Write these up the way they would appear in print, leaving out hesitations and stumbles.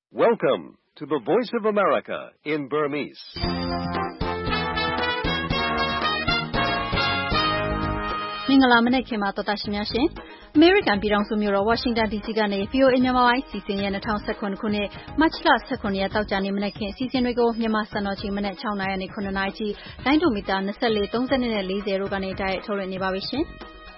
Welcome to the Voice of America in Burmese. ။မင်္ဂလာမနက်ခင်းပါတော်တာရှင်များရှင်။ American ပြည်ထောင်စုမြို့တော် Washington DC ကနေ VOA မြန်မာပိုင်းစီစဉ်ရဲ့2019ခုနှစ်မတ်လ18ရက်တောက်ကြနေ့မနက်ခင်းစီစဉ်တွေကိုမြန်မာစံတော်ချိန်မနက်6:00နာရီနဲ့9:00နာရီထိလိုင်းဒိုမီတာ24 30နဲ့40တို့ကနေတိုက်ရိုက်ထုတ်လွှင့်နေပါပြီရှင်။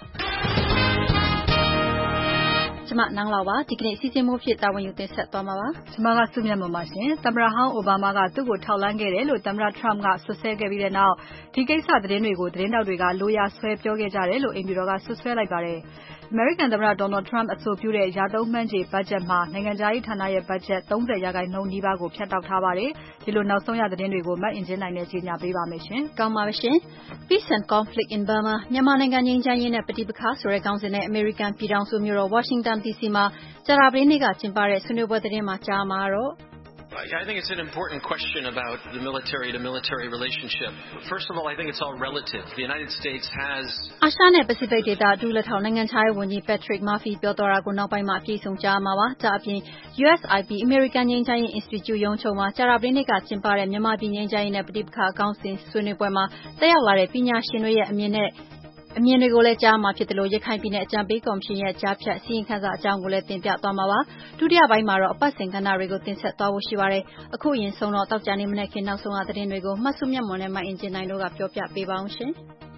ကျမနန်းလောက်ပါဒီကနေ့စီစဉ်မှုဖြစ်တာဝန်ယူတင်ဆက်သွားမှာပါကျမကစုမြတ်မပါရှင်သမ္မတဟောင်းအိုဘားမားကသူ့ကိုထောက်လှမ်းခဲ့တယ်လို့သမ္မတ Trump ကဆွဆွဲခဲ့ပြီးတဲ့နောက်ဒီကိစ္စသတင်းတွေကိုသတင်းတောက်တွေကလိုရာဆွဲပြောခဲ့ကြတယ်လို့အိမ်ဖြူတော်ကဆွဆွဲလိုက်ပါတယ်American သမ္မတ Donald Trump အဆိုပြုတဲ့ရာသုံးမှန်းခြေဘတ်ဂျက်မှာနိုင်ငံခြားရေးဌာနရဲ့ဘတ်ဂျက်30%နီးပါးကိုဖြတ်တောက်ထားပါတယ်ဒီလိုနောက်ဆုံးရသတင်းတွေကိုမတ်အင်ဂျင်နိုင်နဲ့ကြီးညာပေးပါမယ်ရှင်ကောင်းပါရှင် Peace and Conflict in Burma မြန်မာနိုင်ငံငြိမ်းချမ်းရေးနဲ့ပဋိပက္ခဆိုတဲ့ခေါင်းစဉ်နဲ့ American ပြည်ထောင်စုမြို့တော် Washington DC မှာကြာသပတေးနေ့ကကျင်းပတဲ့ဆွေးနွေးပွဲသတင်းမှာကြားမှာတော့ I think it's an important question about the military-to-military relationship. First of all, I think it's all relative. The United States has အာရှနဲ့ပစိဖိတ်ဒေသဒုလက်ထောက်နိုင်ငံခြားရေးဝန်ကြီး Patrick Murphy ပြောသွားတာကိုနောက်ပိုင်းမှာအပြည့်အစုံကြားမှာပါ။ဒါအပြင် USIP American ငြိမ်းချမ်းရေး Institute ရုံးချုပ်မှာကြာသပတေးနေ့ကကျင်းပတဲ့မြန်မာပြည်ငြိမ်းချမ်းရေးနဲ့ပဋိပက္ခအကောင်းစဉ်ဆွေးနွေးပွဲမှာတက်ရောက်လာတဲ့ပညာရှင်တွေရဲ့အမြင်တွေကိုလည်းကြားမှာဖြစ်တယ်လို့ရခိုင်ပြည်နယ်အကြံပေးကော်မရှင်ရဲ့ကြားဖြတ်စီရင်ခန့်စာအကြောင်းကိုလည်းတင်ပြသွားမှာပါဒုတိယပိုင်းမှာတော့အပတ်စဉ်ကဏ္ဍတွေကိုတင်ဆက်သွားဖို့ရှိပါတယ်အခုရင်ဆုံးတော့တောက်ကြနေမနေ့ကနောက်ဆုံးရသတင်းတွေကိုမှတ်စုမြတ်မွန်နဲ့မအင်ဂျင်နိုင်တို့ကပြောပြပေးပါအောင်ရှင်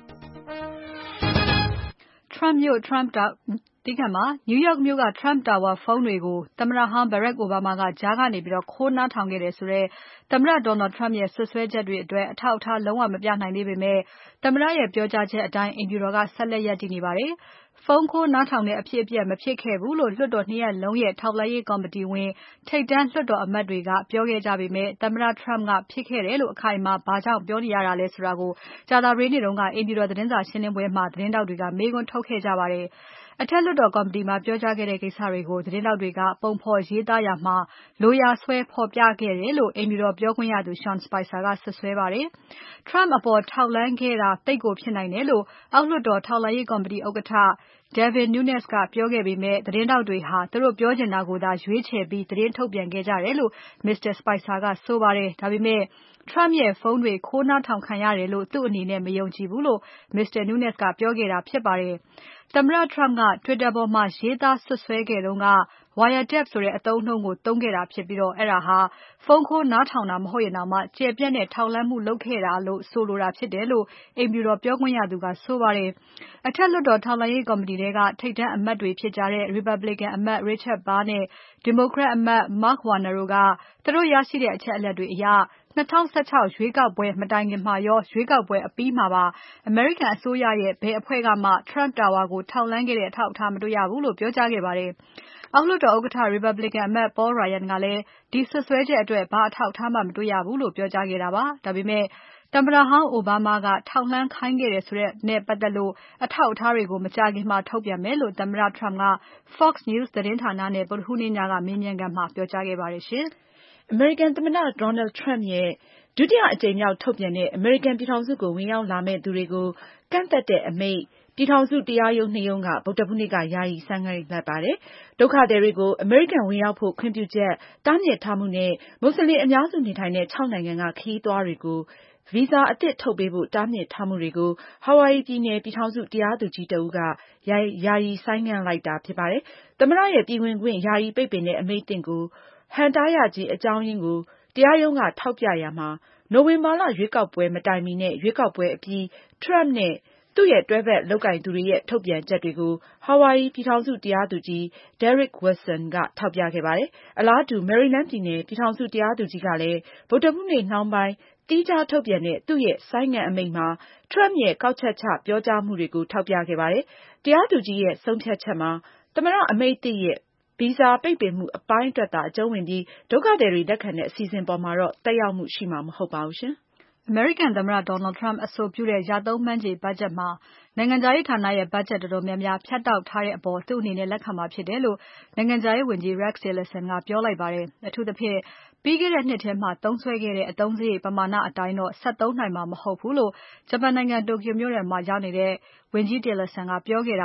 Trump မြို့ Trump Tower ဒီကမှာ New York မြို့က Trump Tower ဖုန်းတွေကိုသမ္မတဟောင်း Barack Obama ကကြားကနေပြီးတော့ခိုးနှားထောင်ခဲ့တယ်ဆိုတော့သမ္မတ Donald Trump ရဲ့ဆွဆွဲချက်တွေအတွက်အထောက်အထားလုံးဝမပြနိုင်သေးပေမဲ့သမ္မတရဲ့ပြောကြားချက်အတိုင်းအိမ်ဖြူတော်ကဆက်လက်ရပ်တည်နေပါတယ်ဖုန်းခိုးနားထောင်တဲ့အဖြစ်အပျက်မဖြစ်ခဲ့ဘူးလို့လွှတ်တော်2ရပ်လုံးရဲ့ထောက်လှမ်းရေးကော်မတီဝင်ထိပ်တန်းလွှတ်တော်အမတ်တွေကပြောခဲ့ကြပေမဲ့သမ္မတ Trump ကဖြစ်ခဲ့တယ်လို့အခိုင်အမာဘာကြောင့်ပြောနေရတာလဲဆိုတာကိုကြာသပတေးနေ့တုန်းကအိမ်ဖြူတော်သတင်းစာရှင်းလင်းပွဲမှာသတင်းတောက်တွေကမေးခွန်းထုတ်ခဲ့ကြပါတယ်အထက်လွှတ်တော်ကော်မတီမှာပြောကြားခဲ့တဲ့ကိစ္စတွေကိုသတင်းတောက်တွေကပုံဖော်ရေးသားရာမှာလိုရာဆွဲဖော်ပြခဲ့တယ်လို့အိမ်ဖြူတော်ပြောခွင့်ရသူ Sean Spicer ကဆွဆွဲပါတယ်။ Trump အပေါ်ထောက်လှမ်းခဲ့တာတိတ်ကိုဖြစ်နိုင်တယ်လို့အောက်လွှတ်တော်ထောက်လှမ်းရေးကော်မတီဥက္ကဋ္ဌDevin Nunes ကပြောခဲ့ပေမဲ့သတင်းတောက်တွေဟာသူတို့ပြောချင်တာကိုသာရွေးချယ်ပြီးသတင်းထုတ်ပြန်ခဲ့ကြတယ်လို့ Mr. Spicer ကဆိုပါတယ်ဒါပေမဲ့Trump ရဲ့ဖုန်းတွေခိုးနှားထောင်ခံရတယ်လို့သူ့အနေနဲ့မယုံကြည်ဘူးလို့ Mr. Nunes ကပြောခဲ့တာဖြစ်ပါတယ်သမ္မတ Trump က Twitter ပေါ်မှာရေးသားဆွဆွဲခဲ့တုန်းက wiretap ဆိုတဲ့အသုံးအနှုန်းကိုသုံးခဲ့တာဖြစ်ပြီးအဲ့ဒါဟာဖုန်းခိုးနားထောင်တာမဟုတ်ရင်တောင်မှကျယ်ပြန့်တဲ့ထောက်လှမ်းမှုလုပ်ခဲ့တာလို့ဆိုလိုတာဖြစ်တယ်လို့အိမ်ဖြူတော်ပြောခွင့်ရသူကဆိုပါတယ်။အထက်လွှတ်တော်ထောက်လှမ်းရေးကော်မတီတွေကထိပ်တန်းအမတ်တွေဖြစ်ကြတဲ့ Republican အမတ် Richard Burr နဲ့ Democrat အမတ် Mark Warner တို့ကသူတို့ရရှိတဲ့အချက်အလက်တွေအရ2016ရွေးကောက်ပွဲမတိုင်ခင်မှာရောရွေးကောက်ပွဲအပြီးမှာပါအမေရိကန်အစိုးရရဲ့ဘယ်အဖွဲ့ကမှ Trump Tower ကိုထောက်လှမ်းခဲ့တဲ့အထောက်အထားမတွေ့ရဘူးလို့ပြောကြားခဲ့ပါတယ်။အောက်လွှတ်တော်ဥက္ကဋ္ဌ Republican အမတ် Paul Ryan ကလည်းဒီဆွဆွဲချက်အတွက်ဘာအထောက်အထားမှမတွေ့ရဘူးလို့ပြောကြားခဲ့တာပါ။ဒါပေမဲ့သမ္မတဟောင်းအိုဘားမားကထောက်လှမ်းခိုင်းခဲ့တယ်ဆိုတဲ့နဲ့ပတ်သက်လို့အထောက်အထားတွေကိုမကြာခင်မှာထုတ်ပြန်မယ်လို့သမ္မတ Trump က Fox News သတင်းဌာနနဲ့ဗုဒ္ဓဟူးနေ့ညကမေးမြန်းခန်းမှာပြောကြားခဲ့ပါတယ်ရှင်။ American သမ္မတ Donald Trump ရဲ့ဒုတိယအကြိမ်မြောက်ထုတ်ပြန်တဲ့ American ပြည်ထောင်စုကိုဝင်ရောက်လာမယ့်သူတွေကိုကန့်သတ်တဲ့အမိန့်ပြည်ထောင်စုတရားရုံး2ရုံးကဗုဒ္ဓဟူးနေ့ကယာယီဆိုင်းငံ့လိုက်ပါတယ်။ဒုက္ခသည်တွေကို American ဝင်ရောက်ဖို့ခွင့်ပြုချက်တားမြစ်ထားမှုနဲ့မွတ်စလင်အများစုနေထိုင်တဲ့6နိုင်ငံကခရီးသွားတွေကိုဗီဇာအသစ်ထုတ်ပေးဖို့တားမြစ်ထားမှုတွေကို Hawaii ပြည်နယ်ပြည်ထောင်စုတရားသူကြီးတဦးကယာယီဆိုင်းငံ့လိုက်တာဖြစ်ပါတယ်။သမ္မတရဲ့ပြည်ဝင်ခွင့်ယာယီပိတ်ပင်တဲ့အမိန့်သစ်ကိုဟန့်တားရခြင်းအကြောင်းရင်းကိုတရားရုံးကထောက်ပြရာမှာနိုဝင်ဘာလရွေးကောက်ပွဲမတိုင်မီနဲ့ရွေးကောက်ပွဲအပြီး Trump နဲ့သူ့ရဲ့တွဲဖက်လုပ်ကိုင်သူတွေရဲ့ထုတ်ပြန်ချက်တွေကို Hawaii ပြည်ထောင်စုတရားသူကြီး Derrick Watson ကထောက်ပြခဲ့ပါတယ်။အလားတူ Maryland ပြည်နယ်ပြည်ထောင်စုတရားသူကြီးကလည်းဗုဒ္ဓဟူးနေ့နှောင်းပိုင်းသီးခြားထုတ်ပြန်တဲ့သူ့ရဲ့ဆိုင်းငံ့အမိန့်မှာ Trump ရဲ့ကောက်ချက်ချပြောကြားမှုတွေကိုထောက်ပြခဲ့ပါတယ်။တရားသူကြီးရဲ့ဆုံးဖြတ်ချက်မှာသမ္မတအမိန့်သစ်ရဲ့ဗီဇာပိတ်ပင်မှုအပိုင်းအတွက်သာအကျုံးဝင်ပြီးဒုက္ခသည်တွေလက်ခံတဲ့အစီအစဉ်ပေါ်မှာတော့သက်ရောက်မှုရှိမှာမဟုတ်ပါဘူးရှင်။ American သမ္မတ Donald Trump အဆိုပြုတဲ့ရာသုံးမှန်းခြေဘတ်ဂျက်မှာနိုင်ငံခြားရေးဌာနရဲ့ဘတ်ဂျက်တော်တော်များများဖြတ်တောက်ထားတဲ့အပေါ်သူ့အနေနဲ့လက်ခံမှာဖြစ်တယ်လို့နိုင်ငံခြားရေးဝန်ကြီး Rex Tillerson ကပြောလိုက်ပါတယ်။အထူးသဖြင့်ပြီးခဲ့တဲ့နှစ်ထဲမှာသုံးစွဲခဲ့တဲ့အသုံးစရိတ်ပမာဏအတိုင်းတော့ဆက်သုံးနိုင်မှာမဟုတ်ဘူးလို့ဂျပန်နိုင်ငံတိုကျိုမြို့တော်မှာရောက်နေတဲ့ဝန်ကြီး Tillerson ကပြောခဲ့တာပါ။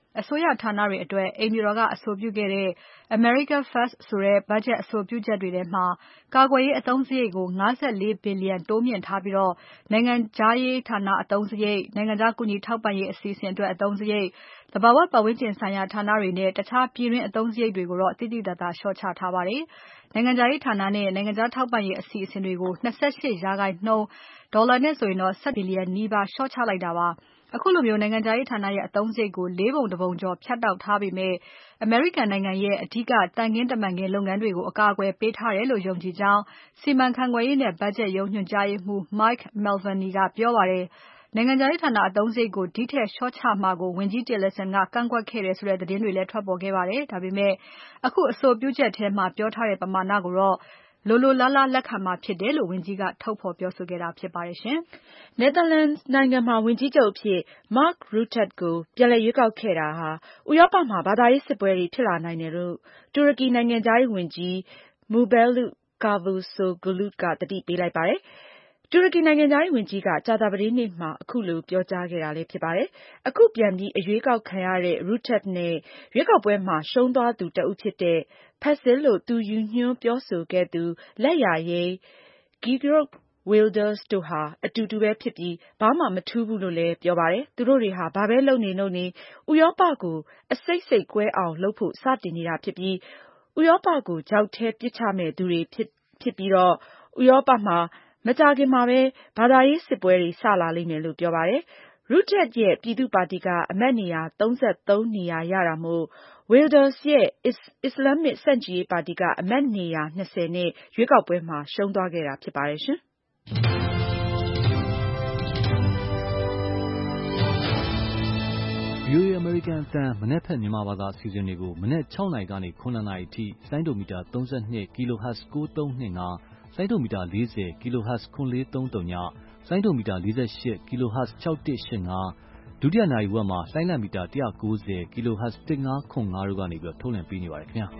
အစိုးရဌာနတွေအတွက်အိမ်ဖြူတော်ကအဆိုပြုခဲ့တဲ့ America First ဆိုတဲ့ ဘတ်ဂျက်အဆိုပြုချက်တွေထဲမှာကာကွယ်ရေးအသုံးစရိတ်ကို54 ဘီလီယံတိုးမြှင့်ထားပြီးနိုင်ငံခြားရေးဌာနအသုံးစရိတ်၊နိုင်ငံခြားကူညီထောက်ပံ့ရေးအစီအစဉ်အတွက်အသုံးစရိတ်၊သဘာဝပတ်ဝန်းကျင်ဆိုင်ရာဌာနတွေနဲ့တခြားပြည်တွင်းအသုံးစရိတ်တွေကိုတော့သိသိသာသာလျှော့ချထားပါတယ်။နိုင်ငံခြားရေးဌာနနဲ့နိုင်ငံခြားထောက်ပံ့ရေးအစီအစဉ်တွေကို28% ဒေါ်လာနဲ့ဆိုရင်တော့17ဘီလီယံနီးပါးလျှော့ချလိုက်တာပါ။အခုလိုမျိုးနိုင်ငံခြားရေးဌာနရဲ့အသုံးစရိတ်ကို4ပုံ1ပုံကျော်ဖြတ်တောက်ထားပေမဲ့အမေရိကန်နိုင်ငံရဲ့အဓိကသံခင်းတမန်ခင်းလုပ်ငန်းတွေကိုအကာအကွယ်ပေးထားတယ်လို့ယုံကြည်ကြောင်းစီမံခန့်ခွဲရေးနဲ့ဘတ်ဂျက်ရုံးညွှန်ကြားရေးမှူး Mike Mulvaney ကပြောပါတယ်။နိုင်ငံခြားရေးဌာနအသုံးစရိတ်ကိုဒီထက်လျှော့ချမှာကိုဝန်ကြီး Tillerson ကကန့်ကွက်ခဲ့တယ်ဆိုတဲ့သတင်းတွေလည်းထွက်ပေါ်ခဲ့ပါတယ်။ဒါပေမဲ့အခုအဆိုပြုချက်ထဲမှာပြောထားတဲ့ပမာဏကိုတော့လိုလားလားလက်ခံမှာဖြစ်တယ်လို့ဝန်ကြီးကထုတ်ဖော်ပြောဆိုခဲ့တာဖြစ်ပါတယ်ရှင်။ Netherlands နိုင်ငံမှာဝန်ကြီးချုပ်အဖြစ် Mark Rutte ကိုပြန်လည်ရွေးကောက်ခဲ့တာဟာဥရောပမှာဘာသာရေးစစ်ပွဲတွေဖြစ်လာနိုင်တယ်လို့တူရကီနိုင်ငံခြားရေးဝန်ကြီး Mevlut Cavusoglu ကသတိပေးလိုက်ပါတယ်။တူရကီနိုင်ငံခြားရေးဝန်ကြီးကကြာသပတေးနေ့မှာအခုလိုပြောကြားခဲ့တာလည်းဖြစ်ပါတယ်။အခုပြန်ပြီးအရွေးကောက်ခံရတဲ့ Rutte နဲ့ရွေးကောက်ပွဲမှာရှုံးသွားသူတဦးဖြစ်တဲ့ Fazil လို့သူရည်ညွှန်းပြောဆိုခဲ့သူလက်ယာယိမ်း Geert Wilders တို့ဟာအတူတူပဲဖြစ်ပြီးဘာမှမထူးဘူးလို့လည်းပြောပါတယ်။သူတို့တွေဟာဘာပဲလုပ်နေဥရောပကိုအစိတ်စိတ်ကွဲအောင်လုပ်ဖို့စတင်နေတာဖြစ်ပြီးဥရောပကိုချောက်ထဲပစ်ချမယ့်သူတွေဖြစ်ပြီးဥရောပမှာမကြာခင်မှာပဲဘာသာရေးစစ်ပွဲတွေစလာလိမ့်မယ်လို့ပြောပါတယ်။ Rutte ရဲ့ပြည်သူ့ပါတီကအမတ်နေရာ33နေရာရတာမို့Wilders ရဲ့အစ္စလာမစ်ဆန့်ကျင်ရေးပါတီကအမတ်နေရာ20နဲ့ရွေးကောက်ပွဲမှာရှုံးသွားခဲ့တာဖြစ်ပါတယ်ရှင်။ VOA American အသံမနက်ဖြန်မြန်မာဘာသာအစီအစဉ်တွေကိုမနက်6နာရီကနေ9နာရီအထိလိုင်းဒိုမီတာ32 kHz 9325လိုင်းဒိုမီတာ40 kHz 9430ညလိုင်းဒိုမီတာ48 kHz 6185ဒုတိယနာရီဝက်မှာလိုင်းလံမီတာ190 kHz 1505တို့ကနေထုတ်လွှင့်ပေးနေပါတယ်ခင်ဗျာ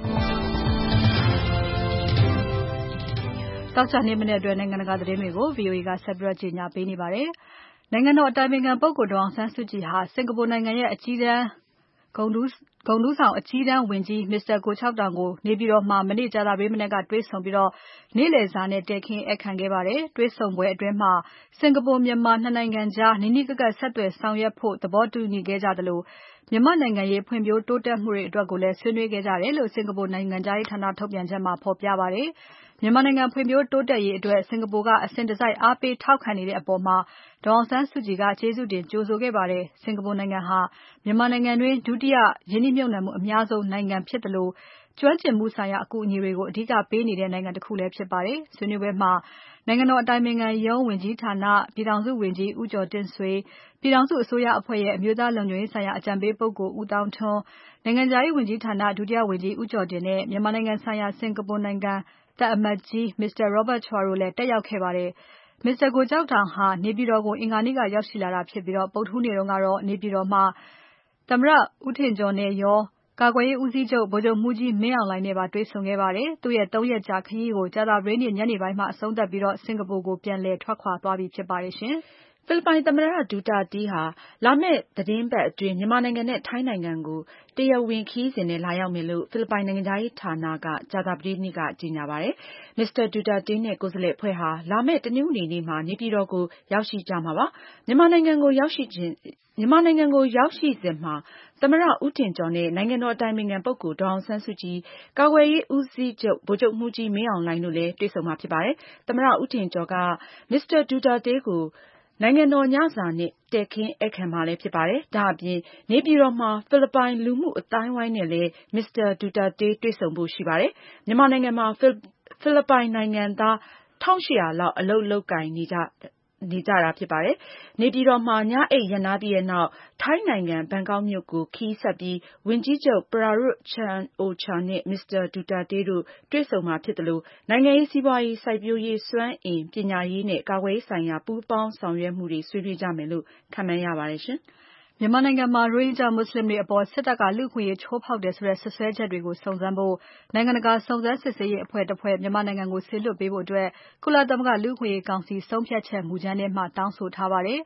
တောက်ချာနေမနေ့အတွက်နိုင်ငံတကာသတင်းတွေကို VOA ကဆက်ပြီးကြီးညာပေးနေပါတယ်။နိုင်ငံတော်အတိုင်ပင်ခံပုဂ္ဂိုလ်ဒေါ်အောင်ဆန်းစုကြည်ဟာစင်ကာပူနိုင်ငံရဲ့ဂုဏ်ထူးဆောင်အကြီးတန်းဝန်ကြီး Mr. Goh Chok Tong ကိုနေပြည်တော်မှာမနေ့ကြာသပတေးမနက်ကတွေ့ဆုံပြီးနေ့လည်စာနဲ့တည်ခင်းဧည့်ခံခဲ့ပါတယ်။တွေ့ဆုံပွဲအတွင်းမှာစင်ကာပူမြန်မာနှစ်နိုင်ငံကြားနီးနီးကပ်ကပ်ဆက်သွယ်ဆောင်ရွက်ဖို့သဘောတူညီခဲ့ကြသလိုမြန်မာနိုင်ငံရေးဖွံ့ဖြိုးတိုးတက်မှုတွေအတွက်ကိုလည်းဆွေးနွေးခဲ့ကြတယ်လို့စင်ကာပူနိုင်ငံခြားရေးဌာနထုတ်ပြန်ချက်မှာဖော်ပြပါတယ်။မြန်မာနိုင်ငံဖွံ့ဖြိုးတိုးတက်ရေးအတွက်စင်ကာပူကအစဉ်တစိုက်အားပေးထောက်ခံနေတဲ့အပေါ်မှာဒေါ်အောင်ဆန်းစုကြည်ကကျေးဇူးတင်ကြိုဆိုခဲ့ပါတယ်။စင်ကာပူနိုင်ငံဟာမြန်မာနိုင်ငံတွင်းဒုတိယရင်းနှီးမြှုပ်နှံမှုအများဆုံးနိုင်ငံဖြစ်သလိုကျွမ်းကျင်မှုဆိုင်ရာအကူအညီတွေကိုအဓိကပေးနေတဲ့နိုင်ငံတစ်ခုလည်းဖြစ်ပါတယ်။ဆွေးနွေးပွဲမှာနိုင်ငံတော်အတိုင်ပင်ခံရုံးဝန်ကြီးဌာနပြည်ထောင်စုဝန်ကြီးဦးကျော်တင့်ဆွေ၊ပြည်ထောင်စုအစိုးရအဖွဲ့ရဲ့အမျိုးသားလုံခြုံရေးဆိုင်ရာအကြံပေးပုဂ္ဂိုလ်ဦးသောင်းထွန်း၊နိုင်ငံခြားရေးဝန်ကြီးဌာနဒုတိယဝန်ကြီးဦးကျော်တင်နဲ့မြန်မာနိုင်ငံဆိုင်ရာစင်ကာပူနိုင်ငံသံအမတ်ကြီး Mr. Robert Chua တို့လည်းတက်ရောက်ခဲ့ပါတယ်။ Mr. Goh Chok Tong ဟာနေပြည်တော်ကိုအင်္ဂါနေ့ကရောက်ရှိလာတာဖြစ်ပြီးဗုဒ္ဓဟူးနေ့ကတော့နေပြည်တော်မှာသမ္မတဦးထင်ကျော်နဲ့ရောကာကွယ်ရေးဦးစီးချုပ်ဗိုလ်ချုပ်မှူးကြီးမင်းအောင်လှိုင်နဲ့ပါတွေ့ဆုံခဲ့ပါတယ်။သူ့ရဲ့3ရက်ကြာခရီးကိုကြာသပတေးနေ့ညနေပိုင်းမှာအဆုံးသတ်ပြီးစင်ကာပူကိုပြန်လည်ထွက်ခွာသွားပြီဖြစ်ပါတယ်ရှင်။ဖိလစ်ပိုင်သမ္မတဒူတာတေးဟာလာမယ့်သီတင်းပတ်အတွင်းမြန်မာနိုင်ငံနဲ့ထိုင်းနိုင်ငံကိုတရားဝင်ခရီးစဉ်နဲ့လာရောက်မယ်လို့ဖိလစ်ပိုင်နိုင်ငံခြားရေးဌာနကကြာသပတေးနေ့ကကြေညာပါတယ်။ Mr. Duterte နဲ့ကိုယ်စားလှယ်အဖွဲ့ဟာလာမယ့်တနင်္ဂနွေနေ့မှာနေပြည်တော်ကိုရောက်ရှိကြမှာပါ။မြန်မာနိုင်ငံကိုရောက်ရှိစဉ်မှာသမ္မတဦးထင်ကျော်နဲ့နိုင်ငံတော်အတိုင်ပင်ခံပုဂ္ဂိုလ်ဒေါ်အောင်ဆန်းစုကြည်၊ကာကွယ်ရေးဦးစီးချုပ်ဗိုလ်ချုပ်မှူးကြီးမင်းအောင်လှိုင်တို့လည်းတွေ့ဆုံမှာဖြစ်ပါတယ်။သမ္မတဦးထင်ကျော်က Mr. Duterte ကိုနိုင်ငံတော်ညစာနဲ့တည်ခင်းဧည့်ခံမှာလည်းဖြစ်ပါတယ်။ဒါအပြင်နေပြည်တော်မှာဖိလစ်ပိုင်လူမှုအသိုင်းအဝိုင်းနဲ့လည်း Mr. Duterte တွေ့ဆုံဖို့ရှိပါတယ်။မြန်မာနိုင်ငံမှာဖိလစ်ပိုင်နိုင်ငံသား1800လောက်အလုပ်လုပ်ကိုင်နေကြတာဖြစ်ပါတယ်။နေပြည်တော်မှာညအိပ်ရပ်နားပြီးနောက်ထိုင်းနိုင်ငံဘန်ကောက်မြို့ကိုခရီးဆက်ပြီးဝန်ကြီးချုပ် Prayut Chan-o-cha နဲ့ Mr. Duterte တို့တွေ့ဆုံမှာဖြစ်သလိုနိုင်ငံရေး၊စီးပွားရေး၊စိုက်ပျိုးရေး၊စွမ်းအင်၊ပညာရေးနဲ့ကာကွယ်ရေးဆိုင်ရာပူးပေါင်းဆောင်ရွက်မှုတွေဆွေးနွေးကြမယ်လို့ခန့်မှန်းရပါတယ်ရှင်။မြန်မာနိုင်ငံမှာရိုဟင်ဂျာမွတ်ဆလင်တွေအပေါ်စစ်တပ်ကလူ့အခွင့်အရေးချိုးဖောက်တယ်ဆိုတဲ့စွပ်စွဲချက်တွေကိုစုံစမ်းဖို့နိုင်ငံတကာစုံစမ်းစစ်ဆေးရေးအဖွဲ့တစ်ဖွဲ့မြန်မာနိုင်ငံကိုစေလွှတ်ပေးဖို့ကုလသမဂ္ဂလူ့အခွင့်အရေးကောင်စီဆုံးဖြတ်ချက်မူကြမ်းထဲမှာတောင်းဆိုထားပါတယ်။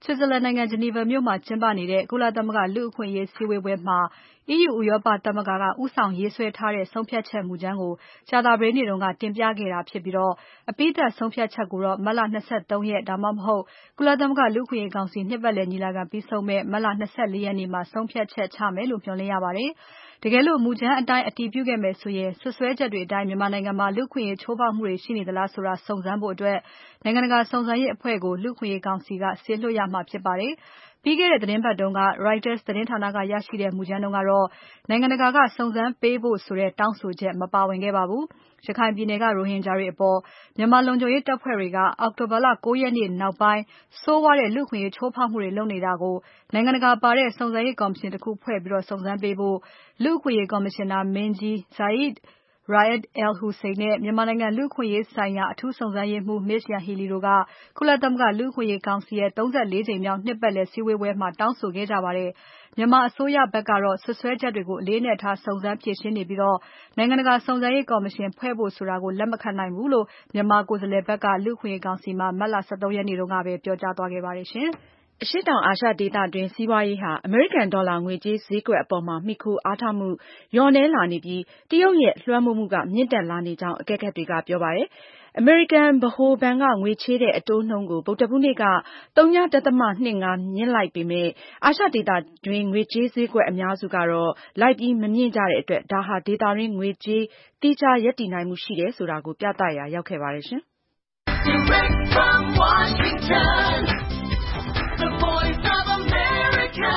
Switzerland နိုင်ငံ Geneva မြို့မှာကျင်းပနေတဲ့ကုလသမဂ္ဂလူ့အခွင့်အရေးစည်းဝေးပွဲမှာ EU ဥရောပသမဂ္ဂကဦးဆောင်ရေးဆွဲထားတဲ့ဆုံးဖြတ်ချက်မူကြမ်းကိုကြာသပတေးနေ့ကတင်ပြခဲ့တာဖြစ်ပြီးအပြီးသတ်ဆုံးဖြတ်ချက်ကိုတော့မတ်လ 23 ရက်ဒါမှမဟုတ်ကုလသမဂ္ဂလူ့အခွင့်အရေးကောင်စီနှစ်ပတ်လည်ညီလာခံပြီးဆုံးမယ့်မတ်လ 24 ရက်နေ့မှာဆုံးဖြတ်ချက်ချမယ်လို့မျှော်လင့်ရပါတယ်။တကယ်လို့မူကြမ်းအတိုင်းအတည်ပြုခဲ့မယ်ဆိုရင်စွပ်စွဲချက်တွေအတိုင်းမြန်မာနိုင်ငံမှာလူ့အခွင့်အရေးချိုးဖောက်မှုတွေရှိနေသလားဆိုတာစုံစမ်းဖို့နိုင်ငံတကာစုံစမ်းရေးအဖွဲ့ကိုလူ့အခွင့်အရေးကောင်စီကစေလွှတ်ရမှာဖြစ်ပါတယ်။ပြီးခဲ့တဲ့သတင်းပတ်တုန်းက Reuters သတင်းဌာနကရရှိတဲ့မူကြမ်းတုန်းကတော့နိုင်ငံတကာကစုံစမ်းပေးဖို့ဆိုတဲ့တောင်းဆိုချက်မပါဝင်ခဲ့ပါဘူး။ရခိုင်ပြည်နယ်ကရိုဟင်ဂျာတွေအပေါ်မြန်မာလုံခြုံရေးတပ်ဖွဲ့တွေကအောက်တိုဘာလ 9 ရက်နေ့နောက်ပိုင်းဆိုးဝါးတဲ့လူ့အခွင့်အရေးချိုးဖောက်မှုတွေလုပ်နေတာကိုနိုင်ငံတကာပါတဲ့စုံစမ်းရေးကော်မရှင်တခုဖွဲ့ပြီးစုံစမ်းပေးဖို့လူ့အခွင့်အရေးကော်မရှင်နာမင်းကြီး Zeid Ra'ad al-Hussein နဲ့မြန်မာနိုင်ငံလူ့အခွင့်အရေးဆိုင်ရာအထူးစုံစမ်းရေးမှူး Ms. Yanghee Lee တို့ကကုလသမဂ္ဂလူ့အခွင့်အရေးကောင်စီရဲ့ 34 ကြိမ်မြောက်နှစ်ပတ်လည်စည်းဝေးပွဲမှာတောင်းဆိုခဲ့ကြပါတယ်။မြန်မာအစိုးရဘက်ကတော့စွပ်စွဲချက်တွေကိုအလေးအနက်ထားစုံစမ်းဖြေရှင်းနေပြီးနိုင်ငံတကာစုံစမ်းရေးကော်မရှင်ဖွဲ့ဖို့ဆိုတာကိုလက်မခံနိုင်ဘူးလို့မြန်မာကိုယ်စားလှယ်ဘက်ကလူ့အခွင့်အရေးကောင်စီမှာမတ်လ 23 ရက်နေ့ကပဲပြောကြားသွားခဲ့ပါတယ်ရှင်။အရှေ့တောင်အာရှဒေသတွင်းစီးပွားရေးဟာအမေရိကန်ဒေါ်လာငွေကြေးဈေးကွက်အပေါ်မှီခိုအားထားမှုလျော့နည်းလာနေပြီးတရုတ်ရဲ့လွှမ်းမိုးမှုကမြင့်တက်လာနေကြောင်းအကဲခတ်တွေကပြောပါတယ်။အမေရိကန်ဗဟိုဘဏ်ကငွေချေးတဲ့အတိုးနှုန်းကိုဗုဒ္ဓဟူးနေ့က 0.25 မြင့်လိုက်ပေမဲ့အာရှဒေသတွင်းငွေကြေးဈေးကွက်အများစုကတော့လိုက်ပြီးမမြင့်ကြတဲ့အတွက်ဒါဟာဒေသတွင်းငွေကြေးသီးခြားရပ်တည်နိုင်မှုရှိတယ်ဆိုတာကိုပြသရာရောက်ခဲ့ပါတယ်ရှင်။ Direct from Washington, the voice of America,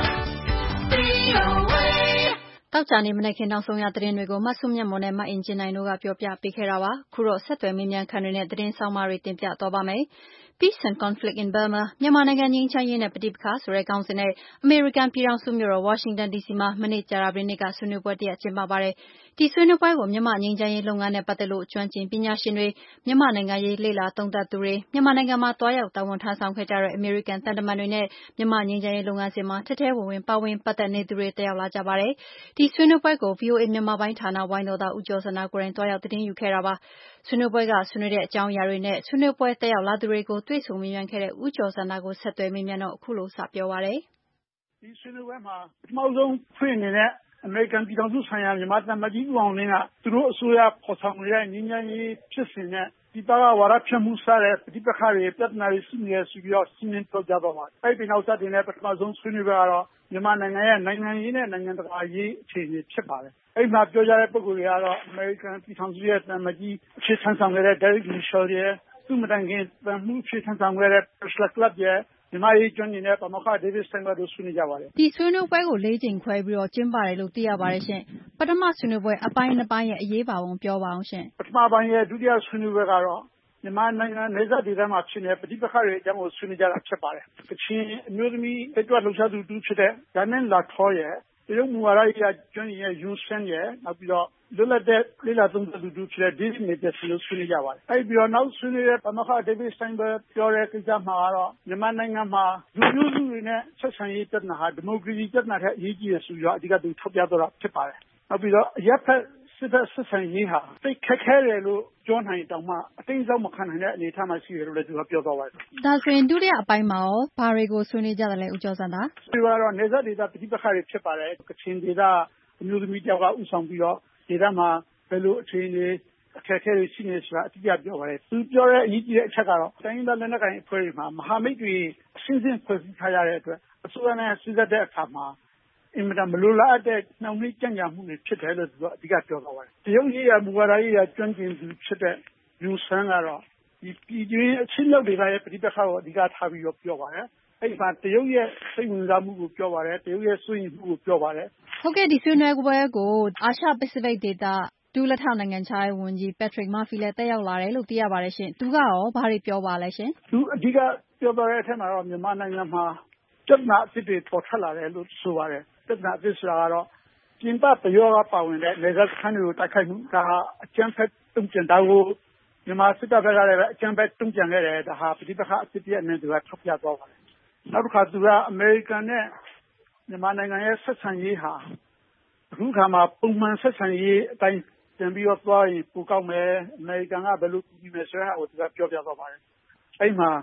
VOA. တောက်ကြနေမနေ့ခင်နောက်ဆုံးရသတင်းတွေကိုမဆုမြတ်မွန်နဲ့မအင်ဂျင်နိုင်တို့ကပြောပြပေးခဲ့တာပါ။ခုတော့ဆက်သွယ်မေးမြန်းခံတွေနဲ့သတင်းဆောင်မတွေတင်ပြသွားပါမယ်။ Peace and Conflict in Burma မြန်မာနိုင်ငံငြိမ်းချမ်းရေးနဲ့ပဋိပက္ခဆိုတဲ့ခေါင်းစဉ်နဲ့အမေရိကန်ပြည်ထောင်စုမြို့တော်ဝါရှင်တန်ဒီစီမှာမနေ့ကြာသပတေးနေ့ကဆွေးနွေးပွဲတစ်ရပ်ကျင်းပပါတယ်။ဒီဆွေးနွေးပွဲကိုမြန်မာငြိမ်းချမ်းရေးလုပ်ငန်းနဲ့ပတ်သက်လို့ကျွမ်းကျင်ပညာရှင်တွေမြန်မာနိုင်ငံရေးလေ့လာသုံးသပ်သူတွေမြန်မာနိုင်ငံမှာသွားရောက်တာဝန်ထမ်းဆောင်ခဲ့ကြတဲ့အမေရိကန်သံတမန်တွေနဲ့မြန်မာငြိမ်းချမ်းရေးလုပ်ငန်းစဉ်မှာထဲထဲဝင်ဝင်ပါဝင်ပတ်သက်နေသူတွေတက်ရောက်လာကြပါတယ်။ဒီဆွေးနွေးပွဲကို VOA မြန်မာပိုင်းဌာနဝိုင်းတော်သားဦးကျော်ဇံသာကိုယ်တိုင်သွားရောက်သတင်းယူခဲ့တာပါ။ဆွေးနွေးပွဲကဆွေးနွေးတဲ့အကြောင်းအရာတွေနဲ့ဆွေးနွေးပွဲတက်ရောက်လာသူတွေကိုတွေ့ဆုံမေးမြန်းခဲ့တဲ့ဦးကျော်ဇံသာကိုဆက်သွယ်မေးမြန်းတော့အခုလိုစပြောပါတယ်။ဒီဆွေးနွေးပွဲမှာပထမဆုံးဖွင့်နေတဲ့အမေရိကန်ပြည်ထောင်စုဆိုင်ရာမြန်မာသံအမတ်ကြီးဦးအောင်လင်းကသူတို့အစိုးရဖော်ဆောင်နေတဲ့ငြိမ်းချမ်းရေးဖြစ်စဉ်နဲ့ဒီပါကဝါဒဖြန့်မှုစတဲ့ပဋိပက္ခတွေပြဿနာတွေရှိနေဆိုပြီးတော့ရှင်းလင်းပြောကြားသွားပါတယ်။အဲဒီနောက်ဆက်တွဲတဲ့ပထမဆုံးဆွေးနွေးပွဲကတော့မြန်မာနိုင်ငံရဲ့နိုင်ငံရေးနဲ့နိုင်ငံတကာရေးအခြေအနေဖြစ်ပါတယ်။အဲဒီမှာပြောကြားတဲ့ပုဂ္ဂိုလ်တွေကတော့အမေရိကန်ပြည်ထောင်စုရဲ့သံအမတ်ကြီးအခြေခံဆောင်ခဲ့တဲ့ Derek Mitchell ရဲ့သူ့မတိုင်ခင်သံမှုအခြေခံဆောင်ခဲ့တဲ့ Priscilla Clapp ရဲ့မြန်မာရေးကျွမ်းကျင်တဲ့ပါမောက္ခ David Steinberg တို့ဆွေးနွေးကြပါတယ်။ဒီဆွေးနွေးပွဲကို၄ကြိမ်ခွဲပြီးတော့ကျင်းပတယ်လို့သိရပါတယ်ရှင်။ပထမဆွေးနွေးပွဲအပိုင်းနှစ်ပိုင်းရဲ့အရေးပါပုံပြောပါအောင်ရှင်။ပထမပိုင်းရဲ့ဒုတိယဆွေးနွေးပွဲကတော့မြန်မာနိုင်ငံနယ်စပ်ဒေသမှာဖြစ်နေတဲ့ပဋိပက္ခတွေအကြောင်းကိုဆွေးနွေးကြတာဖြစ်ပါတယ်။ကချင်အမျိုးသမီးတက်ကြွလှုပ်ရှားသူတူဖြစ်တဲ့ Janet Lator ရဲ့တရုတ်မူဝါဒရေးကျွမ်းကျင်တဲ့ Yun Sun ရဲ့နောက်ပြီးတော့လွတ်လပ်တဲ့လေ့လာသုံးသပ်သူတူဖြစ်တဲ့ David Mathieson တို့ဆွေးနွေးကြပါတယ်။အဲဒီပြီးတော့နောက်ဆွေးနွေးတဲ့ပါမောက္ခ David Steinberg ပြောတဲ့ကိစ္စမှာကတော့မြန်မာနိုင်ငံမှာလူမျိုးစုတွေနဲ့ဆက်ဆံရေးပြဿနာဟာဒီမိုကရေစီပြဿနာထက်အရေးကြီးတယ်ဆိုပြီးတော့အဓိကသူထောက်ပြတော့တာဖြစ်ပါတယ်။နောက်ပြီးတော့အရပ်ဖက်စစ်ဖက်ဆက်ဆံရေးဟာသိခက်ခဲတယ်လို့ပြောနိုင်တောင်မှအတိတ်ဆုံးမခံနိုင်တဲ့အနေအထားမှာရှိတယ်လို့လည်းသူကပြောသွားပါတယ်။ဒါဆိုရင်ဒုတိယအပိုင်းမှာရောဘာတွေကိုဆွေးနွေးကြတယ်လဲဦးကျော်စံသာ။ဒီကတော့နေဆက်ဒေသပဋိပက္ခတွေဖြစ်ပါတယ်။ကချင်ဒေသအမျိုးသမီးတယောက်ကဥဆောင်ပြီးတော့ဒေသမှာဘယ်လိုအခြေအနေအခက်အခဲတွေရှိနေဆိုတာအတိအကျပြောပါတယ်။သူပြောတဲ့အရေးကြီးတဲ့အချက်ကတော့တိုင်းရင်းသားလက်နက်ကိုင်အဖွဲ့တွေမှာမဟာမိတ်တွေအရှင်းရှင်းဖွဲ့စည်းထားရတဲ့အတွက်အစိုးရနဲ့စည်းသက်တဲ့အခါမှာအင်မတန်မလိုလားအပ်တဲ့နှောင့်နှေးကြံ့ကြာမှုတွေဖြစ်တယ်လို့သူကအဓိကပြောသွားပါတယ်။တရုတ်ရေးရာမူဝါဒရေးရာကျွမ်းကျင်သူဖြစ်တဲ့ယူဆန်းကတော့ဒီပြည်တွင်းအချင်းချုပ်ဒေသရဲ့ပဋိပက္ခကိုအဓိကထားပြီးတော့ပြောပါတယ်။အဲဒီမှာတရုတ်ရဲ့စိတ်ဝင်စားမှုကိုပြောပါတယ်။တရုတ်ရဲ့စိုးရိမ်မှုကိုပြောပါတယ်။ဟုတ်ကဲ့ဒီဆွေးနွေးပွဲကိုအာရှပစိဖိတ်ဒေသဒုလက်ထောက်နိုင်ငံခြားရေးဝန်ကြီး Patrick Murphy လည်းတက်ရောက်လာတယ်လို့သိရပါတယ်ရှင်။သူကရောဘာတွေပြောပါလဲရှင်။သူအဓိကပြောသွားတဲ့အထက်မှာတော့မြန်မာနိုင်ငံမှာပြဿနာအသစ်တွေပေါ်ထွက်လာတယ်လို့ဆိုပါတယ်။ပြဿနာအသစ်ဆိုတာကတော့ပြင်ပပယောဂပါဝင်တဲ့လေကြောင်းစခန်းတွေကိုတိုက်ခိုက်မှုဒါဟာအကြမ်းဖက်တုံ့ပြန်တာကိုမြန်မာစစ်တပ်ဘက်ကလည်းအကြမ်းဖက်တုံ့ပြန်ခဲ့တယ်ဒါဟာပဋိပက္ခအသစ်တစ်နဲ့သူကထောက်ပြသွားပါတယ်။နောက်တစ်ခါသူကအမေရိကန်နဲ့မြန်မာနိုင်ငံရဲ့ဆက်ဆံရေးဟာအခုခါမှာပုံမှန်ဆက်ဆံရေးအတိုင်းပြန်ပြီးတော့သွားရင်ပိုကောင်းမယ်အမေရိကန်ကဘယ်လိုကူညီမယ်ဆိုတဲ့ဟာကိုသူကပြောပြသွားပါတယ်။အဲဒီမှာ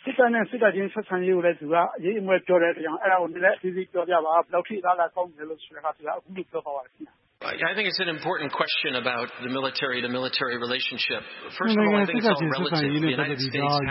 စစ်တပ်နဲ့စစ်တပ်ချင်းဆက်ဆံရေးကိုလည်းသူကအရေးအမွဲပြောတဲ့အတွက်ကြောင့်အဲ့ဒါကိုလည်းအသေးစိတ်ပြောပြပါဘယ်လောက်ထိအလားအလာကောင်းတယ်လို့ဆိုတဲ့အခါသူကအခုလိုပြောပါပါတယ်ခင်ဗျာ I think it's an important question about the military-to-military relationship. First of all, I think it's all relative. The United States has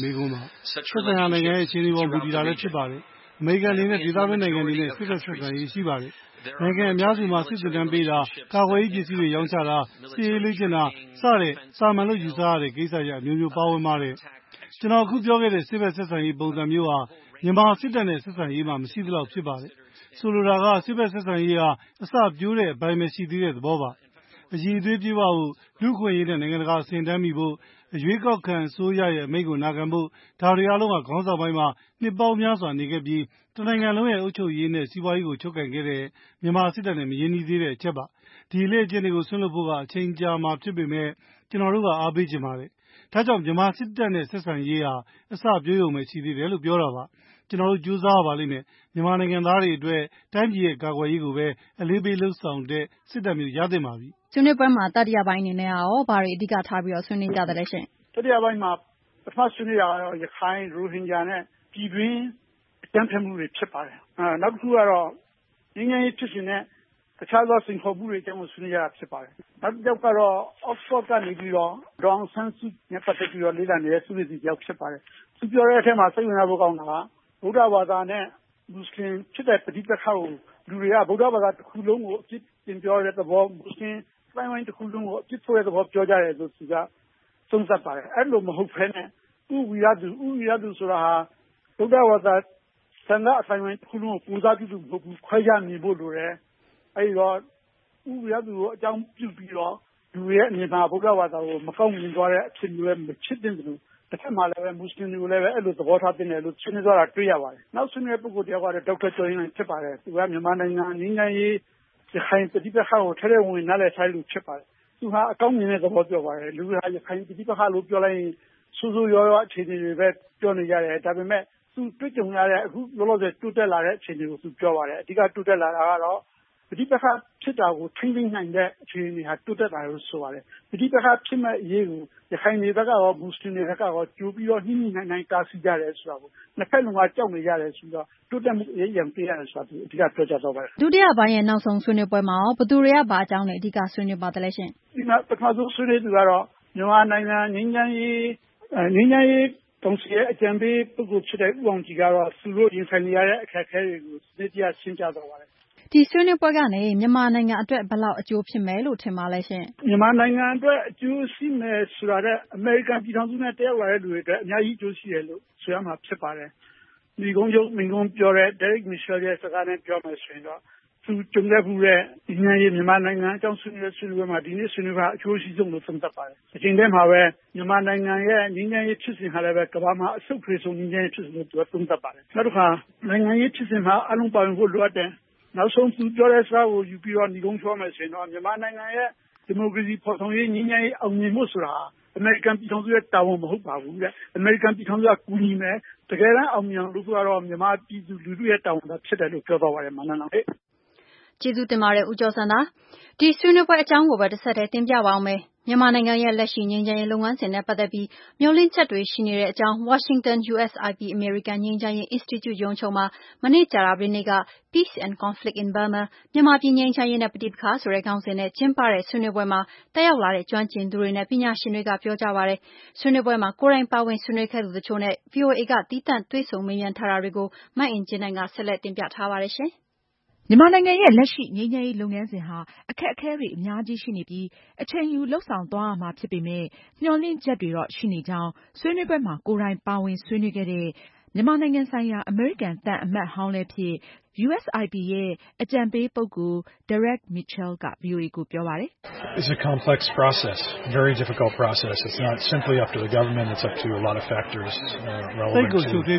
such relationships throughout the region. အမေရိကန်အနေနဲ့ဒေသတွင်းနိုင်ငံတွေနဲ့စစ်သက်ဆက်ဆံရေးရှိပါတယ်။နိုင်ငံအများစုမှာစစ်တပ်တမ်းပေးတာကာကွယ်ရေးပစ္စည်းတွေရောင်းချတာစစ်ရေးလေ့ကျင့်တာစတဲ့စာမှန်လို့ယူဆရတဲ့ကိစ္စရပ်အမျိုးမျိုးပါဝင်ပါတယ်။ကျွန်တော်အခုပြောခဲ့တဲ့စစ်ဘက်ဆက်ဆံရေးပုံစံမျိုးဟာမြန်မာစစ်တပ်နဲ့ဆက်ဆံရေးမှာမရှိသလောက်ဖြစ်ပါတယ်။ဆိုလိုတာကစစ်ဘက်ဆက်ဆံရေးဟာအစပြိုးတဲ့အပိုင်းပဲရှိသေးတဲ့သဘောပါ။အည်အသွေးပြေဝဖို့လူခွင့်ရေးနဲ့နိုင်ငံတကာအဆင့်တန်းမိဖို့အရွေးကောက်ခံအစိုးရရဲ့အမိန့်ကိုနာခံဖို့ဒါတွေအားလုံးကခေါင်းဆောင်ပိုင်းမှာနှစ်ပေါင်းများစွာနေခဲ့ပြီးတနိုင်ငံလုံးရဲ့အုပ်ချုပ်ရေးနဲ့စီးပွားရေးကိုချုပ်ကိုင်ခဲ့တဲ့မြန်မာစစ်တပ်နဲ့မရင်းနှီးသေးတဲ့အချက်ပါဒီလေ့ကျင့်တွေကိုဆွံ့လွတ်ဖို့ကအချိန်ကြာမှာဖြစ်ပေမဲ့ကျွန်တော်တို့ကအားပေးချင်ပါတယ်ဒါကြောင့်မြန်မာစစ်တပ်နဲ့ဆက်ဆံရေးဟာအစပြိုးရုံပဲရှိသေးတယ်လို့ပြောတာပါကျွန်တော်တို့ကြိုးစားပါလိမ့်မယ်မြန်မာနိုင်ငံသားတွေအတွက်တိုင်းပြည်ရဲ့ကာကွယ်ရေးကိုပဲအလေးပေးလှုပ်ဆောင်တဲ့စစ်တပ်မျိုးရသင့်ပါပြီဆွေးနွေးပွဲမှာတတိယပိုင်းအနေနဲ့ရောဘာတွေအဓိကထားပြီးတော့ဆွေးနွေးကြတယ်လဲရှင်တတိယပိုင်းမှာပထမဆွေးနွေးတာကတော့ရခိုင်ရိုဟင်ဂျာနဲ့ပြည်တွင်းအကြမ်းဖက်မှုတွေဖြစ်ပါတယ်နောက်တစ်ခုကတော့ငြိမ်းချမ်းရေးဖြစ်စဉ်နဲ့တခြားသောစိန်ခေါ်မှုတွေအကြောင်းကိုဆွေးနွေးရတာဖြစ်ပါတယ်နောက်တစ်ယောက်ကတော့ Oxford ကနေပြီးတော့ဒေါအောင်ဆန်းစုနဲ့ပတ်သက်ပြီးတော့လေ့လာနေတဲ့သုတေသီတယောက်ဖြစ်ပါတယ်သူပြောတဲ့အထက်မှာစိတ်ဝင်စားဖို့ကောင်းတာကဗုဒ္ဓဘာသာနဲ့မွတ်စလင်ဖြစ်တဲ့ပဋိပက္ခကိုလူတွေကဗုဒ္ဓဘာသာတစ်ခုလုံးကိုအပြစ်တင်ပြောတဲ့သဘောမွတ်စလင်တိုင်းဝိုင်းတစ်ခုလုံးကိုအပြစ်ဖို့တဲ့သဘောပြောကြတယ်လို့သူကသုံးသပ်ပါတယ်အဲ့လိုမဟုတ်ဘဲနဲ့ဥဝိရသူဆိုတာဟာဗုဒ္ဓဘာသာသံဃာအတိုင်းဝိုင်းတစ်ခုလုံးကိုပူဇော်ပြုသူမဟုတ်ဘူးခွဲခြားမြင်ဖို့လိုတယ်အဲ့ဒီတော့ဥဝိရသူကိုအကြောင်းပြုပြီးတော့လူရဲ့အမြင်မှာဗုဒ္ဓဘာသာကိုမကောင်းမြင်သွားတဲ့အဖြစ်မျိုးပဲမဖြစ်သင့်ဘူးတစ်ခါမှလည်းပဲမွတ်စလင်တွေကိုလည်းပဲအဲ့လိုသဘောထားတင်တယ်လို့ဆွေးနွေးသွားတာတွေ့ရပါတယ်နောက်ဆွေးနွေးပုဂ္ဂိုလ်တယောက်ကတော့ဒေါက်တာကျော်ရင်ဖြစ်ပါတယ်သူကမြန်မာနိုင်ငံငြိမ်းချမ်းရေးရခိုင်ပဋိပက္ခကိုထဲထဲဝင်နားလည်ထားလို့ဖြစ်ပါတယ်သူဟာအကောင်းမြင်တဲ့သဘောပြောပါတယ်လူဟာရခိုင်ပဋိပက္ခလို့ပြောလိုက်ရင်ဆိုးဆိုးရွားရွားအခြေအနေတွေပဲပြောနေကြတယ်ဒါပေမဲ့သူတွေ့ကြုံရတဲ့အခုလောလောဆယ်တိုးတက်လာတဲ့အခြေအနေကိုသူပြောပါတယ်အဓိကတိုးတက်လာတာကတော့ပဋိပက္ခဖြစ်တာကိုထိန်းသိမ်းနိုင်တဲ့အခြေအနေဟာတိုးတက်လာလို့ဆိုပါတယ်ပဋိပက္ခဖြစ်မဲ့အရေးကိုရခိုင်တွေဘက်ကရောမွတ်စလင်တွေဘက်ကရောကြိုးပြီးတော့နှိမ့်နိုင်တားဆီးကြတယ်ဆိုတာကိုနှစ်ဖက်လုံးကကြောက်နေကြတယ်ဆိုတော့တိုးတက်မှုအရေးကြီးရတယ်ဆိုတာအဓိကပြောကြတော့ပါတယ်ဒုတိယပိုင်းရဲ့နောက်ဆုံးဆွေးနွေးပွဲမှာရောဘယ်သူတွေကဘာအကြောင်းနဲ့အဓိကဆွေးနွေးပါတယ်လဲရှင်ဒီမှာပထမဆုံးဆွေးနွေးသူကတော့မြန်မာနိုင်ငံငြိမ်းချမ်းရေးကောင်စီရဲ့အကြံပေးပုဂ္ဂိုလ်ဖြစ်တဲ့ဦးအောင်ကြည်ကတော့သူတို့ရင်ဆိုင်နေရတဲ့အခက်အခဲတွေကိုသိကြရှင်းပြသွားပါတယ်ဒီဆွေးနွေးပွဲကနေမြန်မာနိုင်ငံအတွက်ဘယ်လောက်အကျိုးဖြစ်မယ်လို့ထင်ပါလဲရှင်မြန်မာနိုင်ငံအတွက်အကျိုးရှိမယ်ဆိုတာတဲ့အမေရိကန်ပြည်ထောင်စုနဲ့တက်ရောက်လာတဲ့လူတွေအတွက်အများကြီးအကျိုးရှိတယ်လို့ဆိုရမှာဖြစ်ပါတယ်ဒီကုန်းချုပ်မင်းကုန်းပြောတဲ့ Derek Mitchell ရဲ့စကားနဲ့ပြောမယ်ဆိုရင်တော့သူကြုံခဲ့မှုတဲ့ဒီနေ့မြန်မာနိုင်ငံအကြောင်းဆွေးနွေးပွဲမှာဒီနေ့ဆွေးနွေးတာအကျိုးရှိဆုံးလို့သုံးသပ်ပါတယ်အချိန်တည်းမှာပဲမြန်မာနိုင်ငံရဲ့ငြိမ်းချမ်းရေးဖြစ်စဉ်ဟာလည်းပဲကမ္ဘာမှာအဆုတ်ထွေးဆုံးငြိမ်းချမ်းရေးဖြစ်စဉ်လို့သူကသုံးသပ်ပါတယ်နောက်တစ်ခါနိုင်ငံရေးဖြစ်စဉ်မှာအလုံးပါဝင်ဖို့လိုအပ်တယ်နောက်ဆုံးသူပြောတဲ့စကားကိုယူပြီးတော့ညီကုန်းချောမယ်ဆိုရင်တော့မြန်မာနိုင်ငံရဲ့ဒီမိုကရေစီဖော်ဆောင်ရေးငြိမ်းချမ်းရေးအောင်မြင်မှုဆိုတာအမေရိကန်ပြည်ထောင်စုရဲ့တာဝန်မဟုတ်ပါဘူးတဲ့အမေရိကန်ပြည်ထောင်စုကကူညီမယ်တကယ်တမ်းအောင်မြင်လို့ကတော့မြန်မာပြည်သူလူထုရဲ့တာဝန်သာဖြစ်တယ်လို့ပြောသွားပါတယ်မနန်းအောင်ကျေးဇူးတင်ပါတယ်ဦးကျော်စံသာဒီဆွေးနွေးပွဲအကြောင်းကိုပဲတစ်ဆက်တည်းတင်ပြပါအောင်မယ်မြန်မာနိုင်ငံရဲ့လက်ရှိငြိမ်းချမ်းရေးလုပ်ငန်းစဉ်နဲ့ပတ်သက်ပြီးမျှော်လင့်ချက်တွေရှိနေတဲ့အကြောင်း Washington USIP American ငြိမ်းချမ်းရေး Institute ရုံးချုပ်မှာမနေ့ကြာသပတေးနေ့က Peace and Conflict in Burma မြန်မာပြည်ငြိမ်းချမ်းရေးနဲ့ပဋိပက္ခဆိုတဲ့ခေါင်းစဉ်နဲ့ကျင်းပတဲ့ဆွေးနွေးပွဲမှာတက်ရောက်လာတဲ့ကျွမ်းကျင်သူတွေနဲ့ပညာရှင်တွေကပြောကြပါတယ်ဆွေးနွေးပွဲမှာကိုယ်တိုင်ပါဝင်ဆွေးနွေးခဲ့သူတချို့နဲ့ VOA ကသီးသန့်တွေ့ဆုံမေးမြန်းထားတာတွေကိုမအင်ကြင်းနိုင်ကဆက်လက်တင်ပြထားပါတယ်ရှင်မြန်မာနိုင်ငံရဲ့လက်ရှိငြိမ်းချမ်းရေးလုပ်ငန်းစဉ်ဟာအခက်အခဲတွေအများကြီးရှိနေပြီးအချိန်ယူလုပ်ဆောင်သွားရမှာဖြစ်ပေမဲ့မျှော်လင့်ချက်တွေတော့ရှိနေကြောင်းဆွေးနွေးပွဲမှာကိုယ်တိုင်ပါဝင်ဆွေးနွေးခဲ့တဲ့မြန်မာနိုင်ငံဆိုင်ရာအမေရိကန်သံအမတ်ဟောင်းလည်းဖြစ် USIP ရဲ့အကြံပေးပုဂ္ဂိုလ် Derek Mitchell က VOA ကိုပြောပါတယ် It's a complex process, very difficult process. It's not simply up to the government, it's up to a lot of factors relevant to the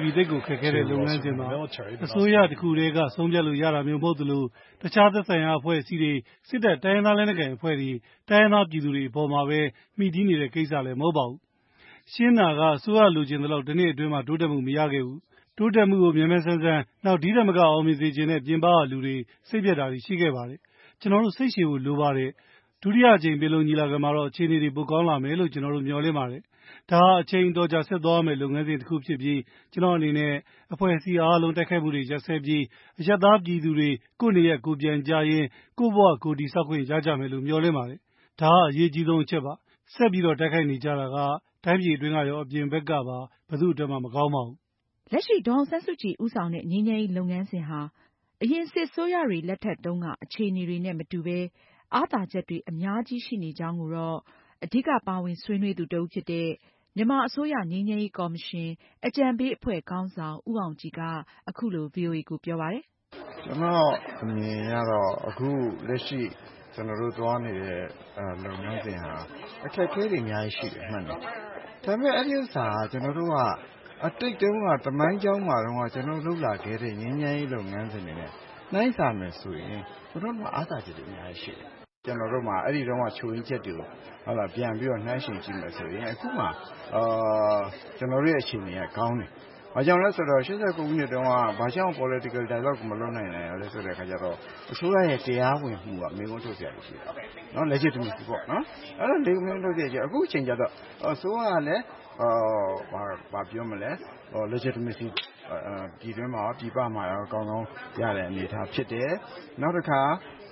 military. အစိုးရတစ်ခုတည်းကဆုံးဖြတ်လို့ရတာမျိုးမဟုတ်သလိုတခြားသက်ဆိုင်ရာအဖွဲ့အစည်းတွေစစ်တပ်တိုင်းရင်းသားလက်နက်ကိုင်အဖွဲ့တွေတိုင်းရင်းသားပြည်သူတွေအပေါ်မှာပဲမိတီးနေတဲ့ကိစ္စလည်းမဟုတ်ပါဘူး။ရှင်းတာကအစိုးရလိုချင်တဲ့လောက်ဒီနေ့အတွင်းမှာတိုးတက်မှုမရခဲ့ဘူး။တိုးတက်မှုကိုမြန်မြန်ဆန်ဆန်နောက်ဒီဓမ္မကအောင်မြင်စေခြင်းနဲ့ပြင်ပကလူတွေစိတ်ပြတ်တာတွေရှိခဲ့ပါတယ်။ကျွန်တော်တို့စိတ်ရှည်ဖို့လိုပါတယ်။ဒုတိယအကြိမ်ပင်လုံညီလာခံမှာတော့အခြေအနေတွေပိုကောင်းလာမယ်လို့ကျွန်တော်တို့မျှော်လင့်ပါတယ်။ဒါဟာအချိန်တော်ကြာဆက်သွားရမယ့်လုပ်ငန်းစဉ်တစ်ခုဖြစ်ပြီးကျွန်တော်အနေနဲ့အဖွဲ့အစည်းအားလုံးတိုက်ခိုက်မှုတွေရပ်စဲပြီးအရပ်သားပြည်သူတွေကိုယ့်နေရာကိုပြန်ကြရင်ကိုယ့်ဘဝကိုယ်တည်ဆောက်ခွင့်ရကြမယ်လို့မျှော်လင့်ပါတယ်။ဒါဟာအရေးကြီးဆုံးအချက်ပါ။ဆက်ပြီးတော့တိုက်ခိုက်နေကြတာကတိုင်းပြည်အတွင်းကရောအပြင်ဘက်ကပါဘယ်သူ့အတွက်မှမကောင်းပါဘူး။လက်ရှိဒေါ်အောင်ဆန်းစုကြည်ဦးဆောင်တဲ့ငြိမ်းချမ်းရေးလုပ်ငန်းစဉ်ဟာအရင်စစ်အစိုးရတွေလက်ထက်တုန်းကအခြေအနေတွေနဲ့မတူဘဲအားသာချက်တွေအများကြီးရှိနေကြောင်းကိုတော့အဓိကပါဝင်ဆွေးနွေးသူတစ်ဦးဖြစ်တဲ့မြန်မာအစိုးရငြိမ်းချမ်းရေးကော်မရှင်အကြံပေးအဖွဲ့ခေါင်းဆောင်ဦးအောင်ကြည်ကအခုလို VOA ကိုပြောပါတယ်။ကျွန်တော်အမြင်ကတော့အခုလက်ရှိကျွန်တော်တို့သွားနေတဲ့လုပ်ငန်းစဉ်ဟာအခက်အခဲတွေအများကြီးရှိတယ်မှန်တယ်။ဒါပေမဲ့အဲ့ဒီဥစ္စာကကျွန်တော်တို့ကအတိတ်တုန်းကတမိုင်းကြောင်းမှာတော့ကျွန်တော်လုပ်လာခဲ့တဲ့ငြိမ်းချမ်းရေးလုပ်ငန်းစဉ်တွေနဲ့နှိုင်းစာမယ်ဆိုရင်ကျွန်တော်တို့အားသာချက်တွေအများကြီးရှိတယ်။ကျွန်တော်တို့မှာအဲ့ဒီတော့ချိုးရင်းချက်တွေကိုဟုတ်လားပြန်ပြီးတော့နှိုင်းယှဉ်ကြည့်မယ်ဆိုရင်အခုမှကျွန်တော်တို့ရဲ့အခြေအနေကကောင်းတယ်။ဘာကြောင့်လဲဆိုတော့89ခုနှစ်တုန်းကဘာကြောင့် political dialogue မလုပ်နိုင်လဲဆိုတဲ့အခါကျတော့အစိုးရရဲ့တရားဝင်မှုကမေးခွန်းထုတ်စရာရှိတယ်။နော် legitimacy ပေါ့နော်။အဲ့တော့မေးခွန်းထုတ်စရာအခုအချိန်ကျတော့အစိုးရကလည်းဘာပြောမလဲ legitimacy ပြည်တွင်းမှာပြည်ပမှာကောင်းကောင်းရတဲ့အနေအထားဖြစ်တယ်။နောက်တစ်ခါ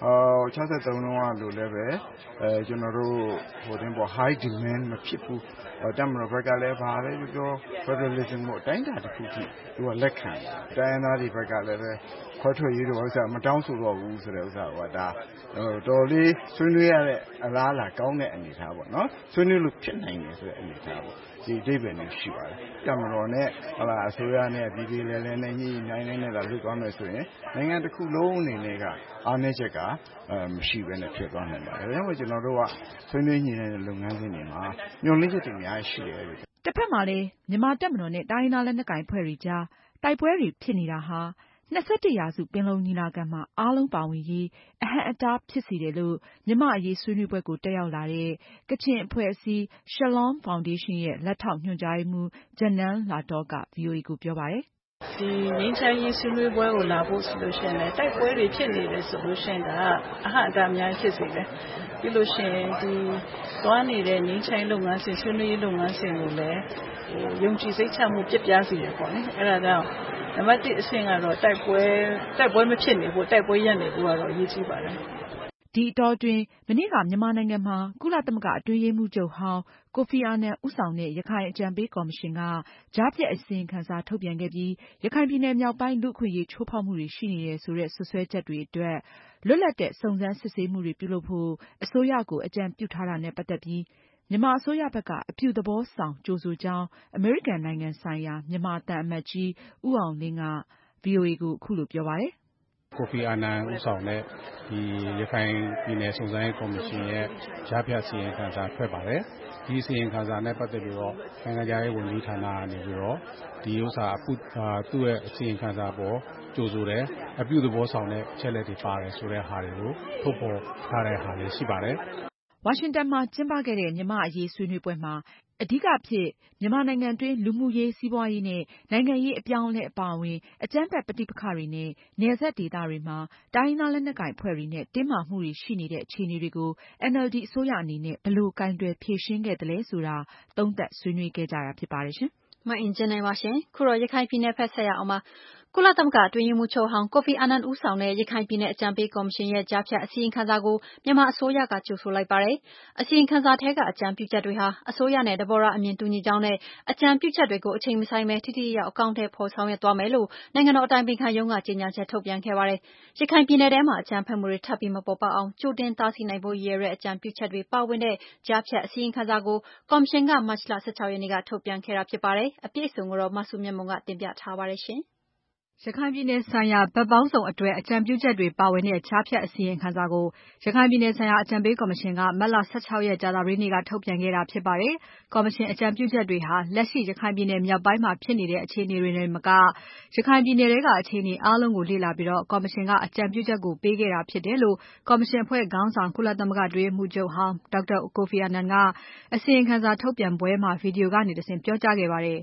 63တုန်းကလိုလည်းပဲကျွန်တော်တို့high demand မဖြစ်ဘူးတမန်တော်ဘက်ကလည်းဘာလဲပြော federalism ကိုအတိုင်းအတာတစ်ခုထိသူကလက်ခံတိုင်းရင်းသားတွေဘက်ကလည်းပဲခွဲထွက်ရေးတော့ဥစ္စာမတောင်းဆိုတော့ဘူးဆိုတဲ့ဥစ္စာကဒါတော်လေးဆွေးနွေးရတဲ့အလားအလာကောင်းတဲ့အနေအထားပေါ့နော်ဆွေးနွေးလို့ဖြစ်နိုင်တယ်ဆိုတဲ့အနေအထားပေါ့ဒီအဓိပ္ပာယ်နဲ့ရှိပါတယ်တမန်တော်နဲ့အစိုးရနဲ့ပြည်ပြည်လဲနဲ့ညှိနှိုင်းနဲ့လာလုပ်သွားမယ်ဆိုရင်နိုင်ငံတစ်ခုလုံးအနေနဲ့ကအားနည်းချက်ကမရှိဘဲနဲ့ဖြစ်သွားနိုင်ပါတယ်ဒါကြောင့်ကျွန်တော်တို့ကဆွေးနွေးညှိနှိုင်းတဲ့လုပ်ငန်းစဉ်တွေမှာညှို့နှိုင်းချက်တွေအများကြီးရှိတယ်တစ်ဖက်မှာလည်းမြန်မာတပ်မတော်နဲ့တိုင်းရင်းသားလက်နက်ကိုင်အဖွဲ့တွေကြားတိုက်ပွဲတွေဖြစ်နေတာဟာ21ရာစုပင်လုံညီလာခံမှာအားလုံးပါဝင်ရေးအဟန့်အတားဖြစ်စေတယ်လို့မြန်မာအရေးဆွေးနွေးပွဲကိုတက်ရောက်လာတဲ့ကချင်အဖွဲ့အစည်း Shalom Foundation ရဲ့လက်ထောက်ညွှန်ကြားရေးမှူး Janelle Lato က VOA ကိုပြောပါတယ်။ဒီငြိမ်းချမ်းရေးဆွေးနွေးပွဲကိုလာဖို့ဆိုလို့ရှိရင်လည်းတိုက်ပွဲတွေဖြစ်နေတယ်ဆိုလို့ရှိရင်ကအဟန့်အတားအများကြီးဖြစ်စေတယ်။ပြီးလို့ရှိရင်ဒီသွားနေတဲ့ငြိမ်းချမ်းရေးလုပ်ငန်းစဉ်ဆွေးနွေးရေးလုပ်ငန်းစဉ်ကိုလည်းယုံကြည်စိတ်ချမှုပြပြစေတယ်ပေါ့လေ။အဲ့ဒါကြောင့်နံပါတ်1အဆင့်ကတော့တိုက်ပွဲမဖြစ်နေဖို့တိုက်ပွဲရပ်နေဖို့ကတော့အရေးကြီးပါတယ်။ဒီအတောအတွင်းမနေ့ကမြန်မာနိုင်ငံမှာကုလသမဂ္ဂအတွင်းရေးမှူးချုပ်ဟောင်းကိုဖီအာနန်ဦးဆောင်တဲ့ရခိုင်အကြံပေးကော်မရှင်ကကြားဖြတ်အစီရင်ခံစာထုတ်ပြန်ခဲ့ပြီးရခိုင်ပြည်နယ်မြောက်ပိုင်းလူ့အခွင့်အရေးချိုးဖောက်မှုတွေရှိနေတယ်ဆိုတဲ့စွပ်စွဲချက်တွေအတွက်လွတ်လပ်တဲ့စုံစမ်းစစ်ဆေးမှုတွေပြုလုပ်ဖို့အစိုးရကိုအကြံပြုထားတာနဲ့ပတ်သက်ပြီးမြန်မာအစိုးရဘက်ကအပြုသဘောဆောင်ကြိုဆိုကြောင်းအမေရိကန်နိုင်ငံဆိုင်ရာမြန်မာသံအမတ်ကြီးဦးအောင်လင်းက VOA ကိုအခုလိုပြောပါတယ်။ကိုဖီအာနန်ဦးဆောင်တဲ့ဒီရခိုင်ပြည်နယ်စုံစမ်းရေးကော်မရှင်ရဲ့ကြားဖြတ်အစီရင်ခံစာထွက်ပါတယ်။ဒီအစီရင်ခံစာနဲ့ပတ်သက်ပြီးတော့နိုင်ငံခြားရေးဝန်ကြီးဌာနကနေပြီးတော့ဒီဥစ္စာသူ့ရဲ့အစီရင်ခံစာပေါ်ကြိုဆိုတယ်အပြုသဘောဆောင်တဲ့အချက်လက်တွေပါတယ်ဆိုတဲ့ဟာတွေကိုထုတ်ဖော်ထားတဲ့ဟာတွေရှိပါတယ်။ဝါရှင်တန်မှာကျင်းပခဲ့တဲ့မြန်မာအရေးဆွေးနွေးပွဲမှာအဓိကဖြစ်မြန်မာနိုင်ငံတွင်းလူမှုရေးစီးပွားရေးနဲ့နိုင်ငံရေးအပြောင်းအလဲအပါအဝင်အကြမ်းဖက်ပဋိပက္ခတွေနဲ့နယ်စပ်ဒေသတွေမှာတိုင်းရင်းသားလက်နက်ကိုင်အဖွဲ့တွေနဲ့တင်းမာမှုတွေရှိနေတဲ့အခြေအနေတွေကို NLD အစိုးရအနေနဲ့ဘယ်လိုကိုင်တွယ်ဖြေရှင်းခဲ့သလဲဆိုတာသုံးသပ်ဆွေးနွေးခဲ့ကြတာဖြစ်ပါတယ်ရှင်။မအင်ကြင်းနိုင်ပါရှင်။ခုတော့ရခိုင်ပြည်နယ်ဖက်ဆက်ရအောင်ပါ။ကုလသမဂ္ဂအတွင်းရေးမှူးချုပ်ဟောင်းကိုဖီအာနန်ဦးဆောင်တဲ့ရခိုင်ပြည်နယ်အကြံပေးကော်မရှင်ရဲ့ကြားဖြတ်အစီရင်ခံစာကိုမြန်မာအစိုးရကကြိုဆိုလိုက်ပါတယ်။အစီရင်ခံစာထဲကအကြံပြုချက်တွေဟာအစိုးရနဲ့သဘောထားအမြင်တူညီကြောင်းနဲ့အကြံပြုချက်တွေကိုအချိန်မဆိုင်းပဲထိထိရောက်အကောင့်ထဲပေါ်ဆောင်ရွက်သွားမယ်လို့နိုင်ငံတော်အတိုင်ပင်ခံရုံးကကြေညာချက်ထုတ်ပြန်ခဲ့ပါတယ်။ရခိုင်ပြည်နယ်ထဲမှာအကြမ်းဖက်မှုတွေထပ်ပြီးမပေါ်ပေါက်အောင်ကြိုတင်တားဆီးနိုင်ဖို့ရည်ရွယ်တဲ့အကြံပြုချက်တွေပါဝင်တဲ့ကြားဖြတ်အစီရင်ခံစာကိုကော်မရှင်ကမတ်လ16ရက်နေ့ကထုတ်ပြန်ခဲ့တာဖြစ်ပါတယ်။အပြည့်အစုံကိုတော့မဆုမြတ်မွန်ကတင်ပြထားပါတယ်ရှင်။ရခိုင်ပြည်နယ်ဆိုင်ရာဘက်ပေါင်းစုံအတွက်အကြံပြုချက်တွေပါဝင်တဲ့ကြားဖြတ်အစီရင်ခံစာကိုရခိုင်ပြည်နယ်ဆိုင်ရာအကြံပေးကော်မရှင်ကမတ်လ16ရက်ကြာသပတေးနေ့ကထုတ်ပြန်ခဲ့တာဖြစ်ပါတယ်။ကော်မရှင်အကြံပြုချက်တွေဟာလက်ရှိရခိုင်ပြည်နယ်မြောက်ပိုင်းမှာဖြစ်နေတဲ့အခြေအနေတွေနဲ့မကရခိုင်ပြည်နယ်ထဲကအခြေအနေအားလုံးကိုလေ့လာပြီးကော်မရှင်ကအကြံပြုချက်ကိုပေးခဲ့တာဖြစ်တယ်လို့ကော်မရှင်အဖွဲ့ခေါင်းဆောင်ကုလသမဂ္ဂအတွင်းရေးမှူးချုပ်ဟောင်းဒေါက်တာကိုဖီအာနန်ကအစီရင်ခံစာထုတ်ပြန်ပွဲမှာဗီဒီယိုကနေတဆင့်ပြောကြားခဲ့ပါတယ်။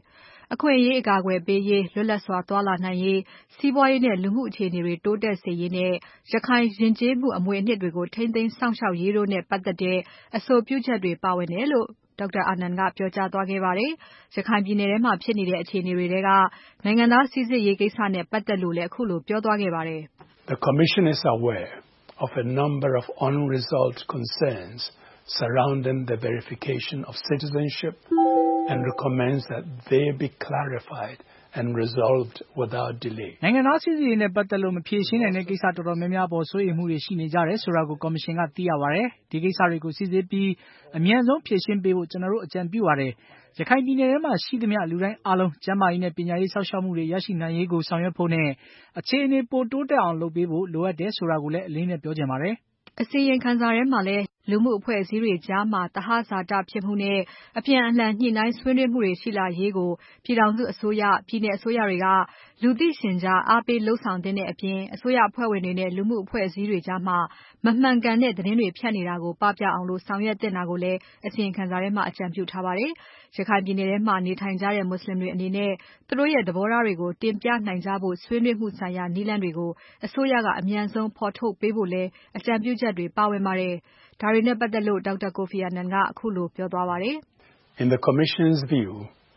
အခွင့်အရေးအကာအကွယ်ပေးရေး၊ လွတ်လပ်စွာသွားလာနိုင်ရေး၊ စီးပွားရေးနဲ့လူမှုအခြေအနေတွေတိုးတက်စေရေးနဲ့ရခိုင်ယဉ်ကျေးမှုအမွေအနှစ်တွေကိုထိန်းသိမ်းစောင့်ရှောက်ရေးတို့နဲ့ပတ်သက်တဲ့အဆိုပြုချက်တွေပါဝင်တယ်လို့ Dr. Anand ကပြောကြားသွားခဲ့ပါတယ်။ ရခိုင်ပြည်နယ်ထဲမှာဖြစ်နေတဲ့အခြေအနေတွေထဲကနိုင်ငံသားစိစစ်ရေးကိစ္စနဲ့ပတ်သက်လို့လည်းခုလိုပြောသွားခဲ့ပါတယ်။ The Commission is aware of a number of unresolved concerns surrounding the verification of citizenship and recommends that they be clarified and resolved without delay. နိုင်ငံသားစိစစ်ရေးနဲ့ပတ်သက်လို့မဖြေရှင်းနိုင်တဲ့ကိစ္စတော်တော်များများပေါ်စိုးရိမ်မှုတွေရှိနေကြတယ်ဆိုတာကိုကော်မရှင်ကသိရပါတယ်။ဒီကိစ္စတွေကိုစိစစ်ပြီးအမြန်ဆုံးဖြေရှင်းပေးဖို့ကျွန်တော်တို့အကြံပြုပါတယ်။ရခိုင်ပြည်နယ်ထဲမှာရှိသမျှလူတိုင်းအားလုံးကျန်းမာရေးနဲ့ပညာရေးစောင့်ရှောက်မှုတွေရရှိနိုင်ရေးကိုဆောင်ရွက်ဖို့နဲ့အခြေအနေပိုတိုးတက်အောင်လုပ်ပေးဖို့လိုအပ်တယ်ဆိုတာကိုလည်းအလေးနဲ့ပြောချင်ပါတယ်။အစီရင်ခံစာထဲမှာလည်းလူမှုအဖွဲ့အစည်းတွေကြားမှာသဟဇာတဖြစ်မှုနဲ့အပြန်အလှန်ညှိနှိုင်းဆွေးနွေးမှုတွေရှိလာရေးကိုပြည်ထောင်စုအစိုးရ၊ပြည်နယ်အစိုးရတွေကလူသိရှင်ကြားအားပေးလုပ်ဆောင်သင့်တဲ့အပြင်အစိုးရအဖွဲ့ဝင်တွေနဲ့လူမှုအဖွဲ့အစည်းတွေကြားမှာမမှန်ကန်တဲ့သတင်းတွေဖြန့်နေတာကိုပပျောက်အောင်ဆောင်ရွက်သင့်တာကိုလည်းအစီရင်ခံစာထဲမှာအကြံပြုထားပါတယ်။ရခိုင်ပြည်နယ်ထဲမှာနေထိုင်ကြတဲ့မွတ်ဆလင်တွေအနေနဲ့သူတို့ရဲ့သဘောထားတွေကိုတင်ပြနိုင်ကြဖို့ဆွေးနွေးမှုဆိုင်ရာနည်းလမ်းတွေကိုအစိုးရကအမြန်ဆုံးဖော်ထုတ်ပေးဖို့လည်းအကြံပြုချက်တွေပါဝင်ပါတယ်။ဒါတွေနဲ့ပတ်သက်လို့ Dr. Kofi Annan ကခုလိုပြောသွားပါတယ်။ In the Commission's view,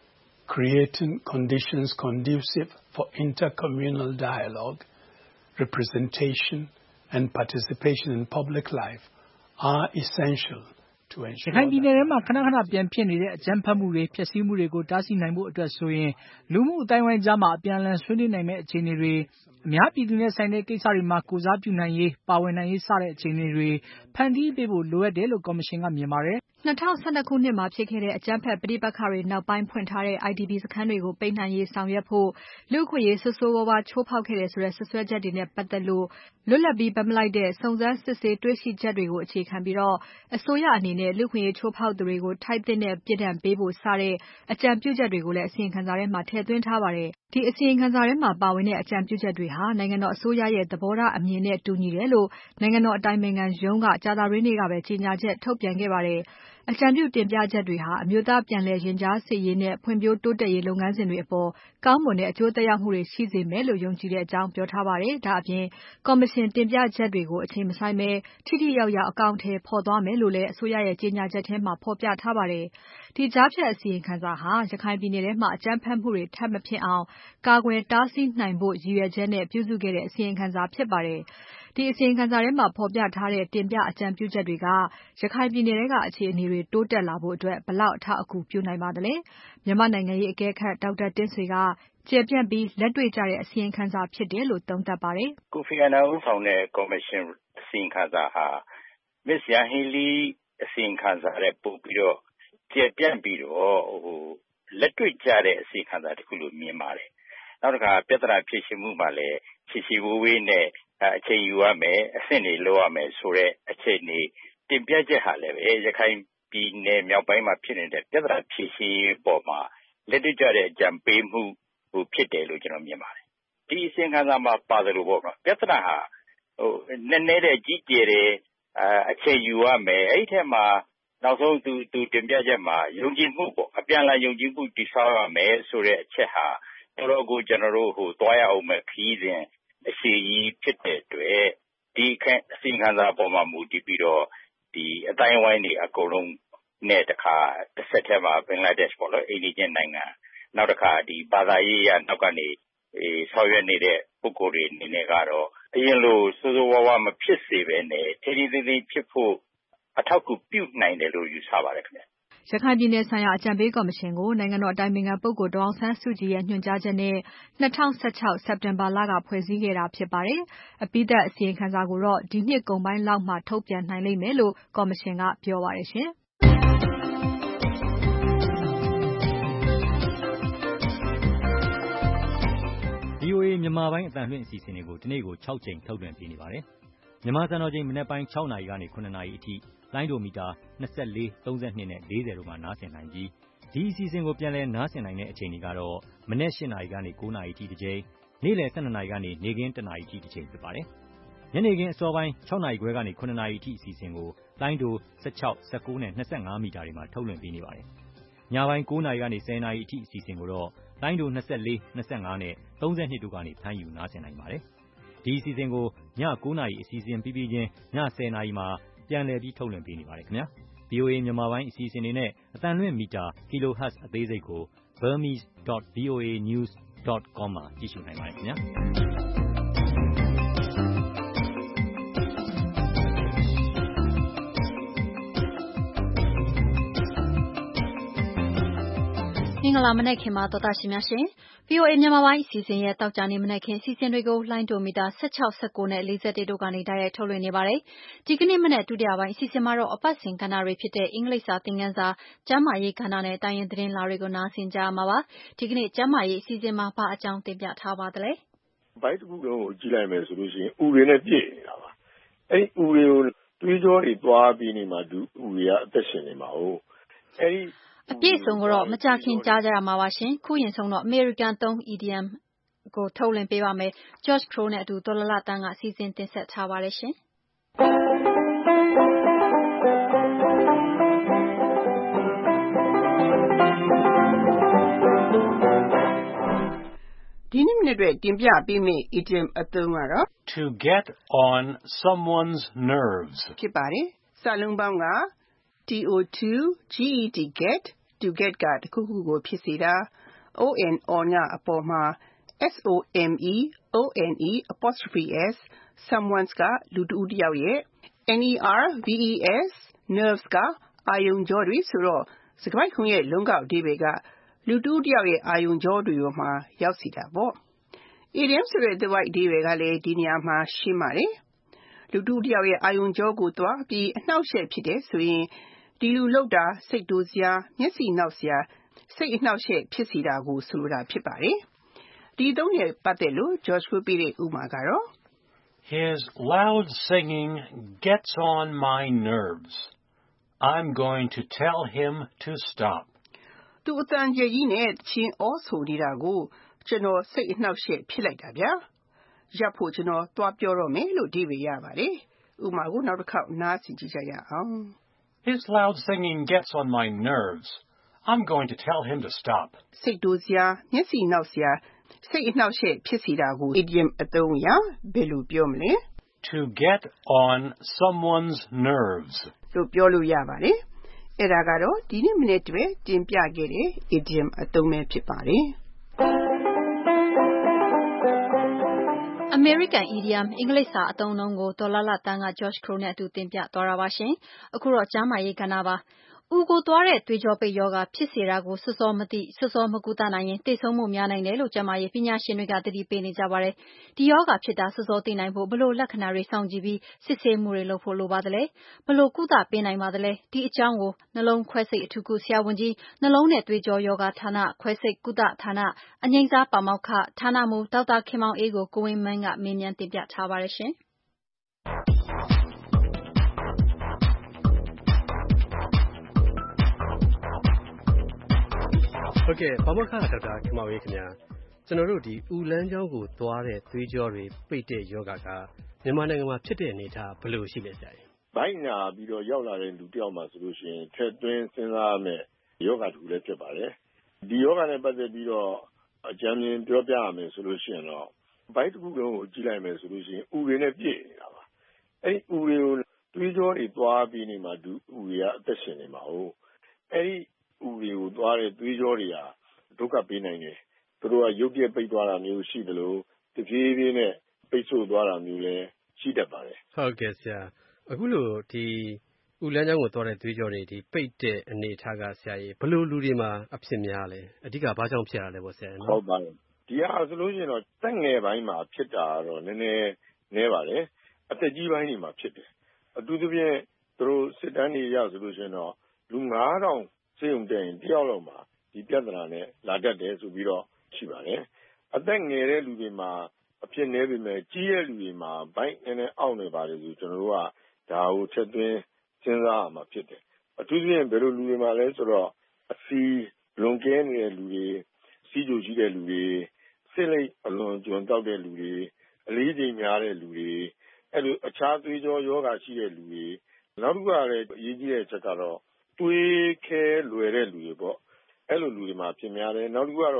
creating conditions conducive for intercommunal dialogue, representation and participation in public life are essential to ensure ရခိုင်ပြည်နယ်ထဲမှာခဏခဏပြန်ဖြစ်နေတဲ့အကြမ်းဖက်မှုတွေဖျက်ဆီးမှုတွေကိုတားဆီးနိုင်ဖို့အတွက်ဆိုရင်လူမှုအတိုင်းဝိုင်းကြားမှာအပြန်အလှန်ဆွေးနွေးနိုင်မယ့်အခြေအနေတွေအများပြည်သူနဲ့ဆိုင်တဲ့ကိစ္စတွေမှာကိုစားပြုနိုင်ရေးပါဝင်နိုင်ရေးစတဲ့အခြေအနေတွေဖန်တီးပေးဖို့လိုအပ်တယ်လို့ကော်မရှင်ကမြင်ပါတယ်။2012ခုနှစ်မှာဖြစ်ခဲ့တဲ့အကြမ်းဖက်ပဋိပက္ခတွေနောက်ပိုင်းဖွင့်ထားတဲ့ IDP စခန်းတွေကိုပိတ်နိုင်ရေးဆောင်ရွက်ဖို့လူ့အခွင့်အရေးဆိုးဆိုးဝါးဝါးချိုးဖောက်ခဲ့တယ်ဆိုတဲ့စွပ်စွဲချက်တွေနဲ့ပတ်သက်လို့လွတ်လပ်ပြီးဘက်မလိုက်တဲ့စုံစမ်းစစ်ဆေးတွေ့ရှိချက်တွေကိုအခြေခံပြီးအစိုးရအနေနဲ့လူ့အခွင့်အရေးချိုးဖောက်သူတွေကိုထိုက်သင့်တဲ့ပြစ်ဒဏ်ပေးဖို့စတဲ့အကြံပြုချက်တွေကိုလည်းအစီရင်ခံစာထဲမှာထည့်သွင်းထားပါတယ်။ဒီအစီရင်ခံစာထဲမှာပါဝင်တဲ့အကြံပြုချက်တွေဟာနိုင်ငံတော်အစိုးရရဲ့သဘောထားအမြင်နဲ့တူညီတယ်လို့နိုင်ငံတော်အတိုင်ပင်ခံရုံးကကြာသပတေးနေ့ကပဲကြေညာချက်ထုတ်ပြန်ခဲ့ပါတယ်။အကြံပြုတင်ပြချက်တွေဟာအမျိုးသားပြန်လည်ရင်ကြားစေ့ရေးနဲ့ဖွံ့ဖြိုးတိုးတက်ရေးလုပ်ငန်းစဉ်တွေအပေါ်ကောင်းမွန်တဲ့အကျိုးသက်ရောက်မှုတွေရှိစေမယ်လို့ယုံကြည်တဲ့အကြောင်းပြောထားပါတယ်။ဒါ့အပြင်ကော်မရှင်တင်ပြချက်တွေကိုအချိန်မဆိုင်းဘဲထိထိရောက်ရောက်အကောင်အထည်ဖော်သွားမယ်လို့လည်းအစိုးရရဲ့ကြေညာချက်ထဲမှာဖော်ပြထားပါတယ်။ဒီကြားဖြတ်အစီရင်ခံစာဟာရခိုင်ပြည်နယ်ထဲမှာအကြမ်းဖက်မှုတွေထပ်မဖြစ်အောင်ကာကွယ်တားဆီးနိုင်ဖို့ရည်ရွယ်ချက်နဲ့ပြုစုခဲ့တဲ့အစီရင်ခံစာဖြစ်ပါတယ်။ဒီအစီရင်ခံစာထဲမှာဖော်ပြထားတဲ့တင်ပြအကြံပြုချက်တွေကရခိုင်ပြည်နယ်ထဲကအခြေအနေတွေတိုးတက်လာဖို့အတွက်ဘယ်လောက်အထောက်အကူပြုနိုင်ပါသလဲ။မြန်မာနိုင်ငံရေးအကဲခတ်ဒေါက်တာတင့်ဆွေကကျယ်ပြန့်ပြီးလက်တွေ့ကျတဲ့အစီရင်ခံစာဖြစ်တယ်လို့သုံးသပ်ပါတယ်။ Kofi Annan ဦးဆောင်တဲ့ကော်မရှင်အစီရင်ခံစာဟာ Ms. Yanghee Lee အစီရင်ခံစာနဲ့ပို့ပြီးတော့ကျယ်ပြန့်ပြီးတော့လက်တွေ့ကျတဲ့အစီရင်ခံစာတစ်ခုလို့မြင်ပါတယ်။နောက်တစ်ခါပြဿနာဖြေရှင်းမှုမှာလည်းရှည်ရှည်ဝေးဝေးနဲ့အချိန်ယူရမယ်အဆင့်တွေလုပ်ရမယ်ဆိုတဲ့အခြေအနေတင်ပြချက်ဟာလည်းပဲရခိုင်ပြည်နယ်မြောက်ပိုင်းမှာဖြစ်နေတဲ့ပြဿနာဖြေရှင်းရေးပေါ်မှာလက်တွေ့ကျတဲ့အကြံပေးမှုဖြစ်တယ်လို့ကျွန်တော်မြင်ပါတယ်။ဒီအစီရင်ခံစာမှာပါတယ်လို့ပေါ့နော်ပြဿနာဟာနည်းနည်းတဲ့ကြီးကျယ်တဲ့အချိန်ယူရမယ်အဲ့ဒီထက်မှာနောက်ဆုံးသူတင်ပြချက်မှာယုံကြည်မှုပေါ့အပြန်အလှန်ယုံကြည်မှုတည်ဆောက်ရမယ်ဆိုတဲ့အချက်ဟာတော်တော်ကိုကျွန်တော်တို့တွားရအောင်မဲ့ခီးစဉ်အရှိကြီးဖြစ်တဲ့အတွက်ဒီအစီရင်ခံစာပေါ်မှာမူတည်ပြီးတော့ဒီအတိုင်းဝိုင်းတွေအကုန်လုံးနဲ့တခါတစ်ဆက်တည်းမှာဘင်္ဂလားဒေ့ရှ်ပေါ့နော်အိန္ဒိယနိုင်ငံနောက်တစ်ခါဒီဘာသာရေးရနောက်ကနေဆောင်ရွက်နေတဲ့ပုဂ္ဂိုလ်တွေအနေနဲ့ကတော့အရင်လိုစိုးစိုးဝါးဝါမဖြစ်စေဘဲနဲ့ထိထိသိသိဖြစ်ဖို့အထောက်အကူပြုနိုင်တယ်လို့ယူဆပါတယ်ခင်ဗျရခိုင်ပြည်နယ်ဆိုင်ရာအကြံပေးကော်မရှင်ကိုနိုင်ငံတော်အတိုင်ပင်ခံပုဂ္ဂိုလ်ဒေါ်အောင်ဆန်းစုကြည်ရဲ့ညွှန်ကြားချက်နဲ့2016စက်တင်ဘာလကဖွဲ့စည်းခဲ့တာဖြစ်ပါတယ်။အပြီးသတ်အစီရင်ခံစာကိုတော့ဒီနှစ်ကုန်ပိုင်းလောက်မှာထုတ်ပြန်နိုင်လိမ့်မယ်လို့ကော်မရှင်ကပြောပါတယ်ရှင်။ VOA မြန်မာပိုင်းအသံလွှင့်အစီအစဉ်တွေကိုဒီနေ့ကို6ကြိမ်ထုတ်လွှင့်ပေးနေပါတယ်။မြန်မာစံတော်ချိန်မနက်ပိုင်း6နာရီကနေ9နာရီအထိလိုင်းဒိုမီတာ24 32နဲ့40တို့မှာနားဆင်နိုင်ပြီးဒီအစီအစဉ်ကိုပြန်လည်နားဆင်နိုင်တဲ့အချိန်တွေကတော့မနက်8နာရီကနေ9နာရီအထိတစ်ကြိမ်နေ့လယ်12နာရီကနေနေ့ခင်း1နာရီအထိတစ်ကြိမ်ဖြစ်ပါတယ်။ညနေခင်းအစောပိုင်း6နာရီခွဲကနေ9နာရီအထိအစီအစဉ်ကိုလိုင်းဒို16 19နဲ့25မီတာတွေမှာထုတ်လွှင့်ပေးနေပါတယ်။ညပိုင်း9နာရီကနေ10နာရီအထိအစီအစဉ်ကိုတော့လိုင်းဒို24, 25နဲ့ 32တို့ကနေဖမ်းယူနားဆင်နိုင်ပါတယ်။ဒီအစီအစဉ်ကိုည9 နာရီအစီအစဉ်ပြီးပြီးချင်းည10 နာရီမှာပြန်လည်ပြီးထုတ်လွှင့်ပေးနေပါတယ်ခင်ဗျာ။ VOA မြန်မာပိုင်းအစီအစဉ်တွေနဲ့အသံလွှင့်မီတာ kilohertz အသေးစိတ်ကို burmese.voanews.com မှာကြည့်ရှုနိုင်ပါတယ်ခင်ဗျာ။မင်္ဂလာမနက်ခင်းပါသောတာရှင်များရှင် VOA မြန်မာပိုင်းအစီအစဉ်ရဲ့တောက်ကြနေမနက်ခင်းအစီအစဉ်တွေကိုလိုင်းဒိုမီတာ16, 19နဲ့41တို့ကနေတိုက်ရိုက်ထုတ်လွှင့်နေပါတယ်။ဒီကနေ့မနက်ဒုတိယပိုင်းအစီအစဉ်မှာတော့အပတ်စဉ်ကဏ္ဍတွေဖြစ်တဲ့အင်္ဂလိပ်စာသင်ခန်းစာ၊ကျန်းမာရေးကဏ္ဍနဲ့တိုင်းရင်းသတင်းလာတွေကိုနားဆင်ကြရမှာပါ။ဒီကနေ့ကျန်းမာရေးအစီအစဉ်မှာဘာအကြောင်းတင်ပြထားပါသလဲ။ဘိုက်တစ်ခုလုံးကိုကြည့်လိုက်မယ်ဆိုလို့ရှိရင်ဥတွေနဲ့ပြည့်နေတာပါ။အဲ့ဒီဥတွေကိုတွေးကြောတွေသွားပြီးနေမှဥတွေကအသက်ရှင်နေမှာဟုတ်။အဲ့ဒီအပြည့်အစုံကိုတော့မကြခင်ကြားကြရမှာပါရှင်။ခုရင်ဆုံးတော့ American သုံး idiom ကိုထုတ်လွှင့်ပေးပါမယ်။ George Crow နဲ့အတူဒေါ်လလတန်းကစီစဉ်တင်ဆက်ထားပါတယ်ရှင်။ဒီနေ့မနေ့အတွက်တင်ပြပေးမယ့် idiom အသုံးကတော့ to get on someone's nerves ဖြစ်ပါတယ်။စာလုံးပေါင်းက to get to get ကတစ်ခုခုကိုဖြစ်စေတာ on ကအပေါ်မှာ someone someone's ကလူတစ်ဦးတစ်ယောက်ရဲ့ nerves nerves ကအာယုံကြောတွေဆိုတော့စကားပိုက်ခွန်ရဲ့လုံးကောက်အဓိပ္ပာယ်ကလူတစ်ဦးတစ်ယောက်ရဲ့အာယုံကြောတွေမှာရောက်စီတာပေါ့။ idiom ဆိုတဲ့သွယ်ဝိုက်အဓိပ္ပာယ်ကလည်းဒီနေရာမှာရှင်းပါတယ်။လူတစ်ဦးတစ်ယောက်ရဲ့အာယုံကြောကိုသွားပြီးအနှောက်အယှက်ဖြစ်တဲ့ဆိုရင်ဒီလူလောက်တာစိတ်တိုစရာမျက်စိနှောက်စရာစိတ်အနှောက်အယှက်ဖြစ်စေတာကိုဆိုလိုတာဖြစ်ပါတယ်။ဒီသုံးနဲ့ပတ်သက်လို့ George ကိုပြတဲ့ဥပမာကတော့ His loud singing gets on my nerves. I'm going to tell him to stop. သူအတန်ကျယ်ကြီးနဲ့ချင်းအော်ဆိုနေတာကိုကျွန်တော်စိတ်အနှောက်အယှက်ဖြစ်လိုက်တာဗျာ။ရပ်ဖို့ကျွန်တော်သွားပြောတော့မယ်လို့အဓိပ္ပာယ်ရပါတယ်။ဥပမာကိုနောက်တစ်ခေါက်နားဆင်ကြည့်ကြရအောင်။ His loud singing gets on my nerves. I'm going to tell him to stop. စိတ်တိုစရာမျက်စိနှောက်စရာစိတ်အနှောက်အယှက်ဖြစ်စေတာကို idiom အသုံးအရဘယ်လိုပြောမလဲ To get on someone's nerves လို့ပြောလို့ရပါတယ်။အဲ့ဒါကတော့ဒီနေ့မနေ့တည်းတင်ပြခဲ့တဲ့ idiom အသုံးပဲဖြစ်ပါတယ်။ American idiom အင်္ဂလိပ်စာအသုံးအနှုန်းကိုဒေါ်လလတန်းက George Crow နဲ့အတူတင်ပြသွားတာပါရှင်။အခုတော့ကျန်းမာရေးကဏ္ဍပါ။ဦးကိုသွားတဲ့သွေးကြောပိတ်ရောဂါဖြစ်စေတာကိုစောစောမသိစောစောမကုသနိုင်ရင်သေဆုံးမှုများနိုင်တယ်လို့ကျန်းမာရေးပညာရှင်တွေကသတိပေးနေကြပါတယ်။ဒီရောဂါဖြစ်တာစောစောသိနိုင်ဖို့ဘယ်လိုလက္ခဏာတွေစောင့်ကြည့်ပြီးစစ်ဆေးမှုတွေလုပ်ဖို့လိုပါသလဲ။ဘယ်လိုကုသပေးနိုင်ပါသလဲ။ဒီအကြောင်းကိုနှလုံးခွဲစိတ်အထူးကုဆရာဝန်ကြီးနှလုံးနဲ့သွေးကြောရောဂါဌာနခွဲစိတ်ကုသဌာနအငြိမ်းစားပါမောက္ခဌာနမှူးဒေါက်တာခင်မောင်အေးကိုကိုဝင်းမန်းကမေးမြန်းတင်ပြထားပါတယ်ရှင်။ Okay ပါမောက္ခဒေါက်တာခင်မောင်အေးခင်ဗျာကျွန်တော်တို့ဒီဥလန်းချောင်းကိုသွားတဲ့သွေးကြောတွေပိတ်တဲ့ယောဂကမြန်မာနိုင်ငံမှာဖြစ်တဲ့အနေအထားဘယ်လိုရှိလဲဆရာကြီးဘိုက်နာပြီးတော့ရောက်လာတဲ့လူတစ်ယောက်မှာဆိုလို့ရှိရင်ထက်သွင်းစဉ်းစားရမယ့်ယောဂတစ်ခုလည်းဖြစ်ပါတယ်ဒီယောဂနဲ့ပတ်သက်ပြီးတော့အကြံဉာဏ်ပြောပြရမယ်ဆိုလို့ရှိရင်တော့ဘိုက်တစ်ခုလုံးကိုကြည့်လိုက်မယ်ဆိုလို့ရှိရင်ဥတွေနဲ့ပြည့်နေတာပါအဲ့ဒီဥတွေကိုသွေးကြောတွေသွားပြီးနေမှဥတွေကအသက်ရှင်နေမှာဟုတ်အဲ့ဒီဥတွေကိုသွားတဲ့သွေးကြောတွေဟာဒုက္ခပေးနိုင်တယ်သူတို့ကရုပ်ပြပိတ်သွားတာမျိုးရှိတယ်လို့တပြေးပြေးနဲ့ပိတ်ဆို့သွားတာမျိုးလည်းရှိတတ်ပါတယ်ဟုတ်ကဲ့ဆရာအခုလို့ဒီဥလန်းချောင်းကိုသွားတဲ့သွေးကြောတွေဒီပိတ်တဲ့အနေအထားကဆရာကြီးဘယ်လိုလူတွေမှာအဖြစ်များလဲအဓိကဘာကြောင့်ဖြစ်ရလဲပေါ့ဆရာနော်ဟုတ်ပါတယ်ဒီဟာဆိုလို့ရှိရင်တော့တက်ငယ်ပိုင်းမှာဖြစ်တာတော့နည်းနည်းပါတယ်အသက်ကြီးပိုင်းတွေမှာဖြစ်တယ်အထူးသဖြင့်သူတို့စစ်တမ်းတွေရဆိုလို့ရှိရင်တော့လူ9000စေုံတဲ့ရင်တယောက်လောက်မှာဒီပြဿနာနဲ့လာတတ်တယ်ဆိုပြီးတော့ရှိပါတယ်အသက်ငယ်တဲ့လူတွေမှာအဖြစ်နည်းပေမဲ့ကြီးတဲ့လူတွေမှာဘိုက်နည်းနည်းအောင့်နေပါတယ်ဆိုကျွန်တော်တို့ကဒါကိုချက်သွင်းစဉ်းစားရမှာဖြစ်တယ်အထူးသဖြင့်ဘယ်လိုလူတွေမှာလဲဆိုတော့အစီလွန်ကဲနေတဲ့လူတွေစီးကြိုရှိတဲ့လူတွေစိတ်လိပ်အလွန်ကျွံတောက်တဲ့လူတွေအလေးချိန်များတဲ့လူတွေအဲ့လိုအခြားသွေးကြောယောဂရှိတဲ့လူတွေနောက်တစ်ခုကလည်းအရေးကြီးတဲ့အချက်ကတော့သွေးခဲလွယ်တဲ့လူတွေပေါ့အဲ့လိုလူတွေမှာဖြစ်များတယ်နောက်တစ်ခုကတော့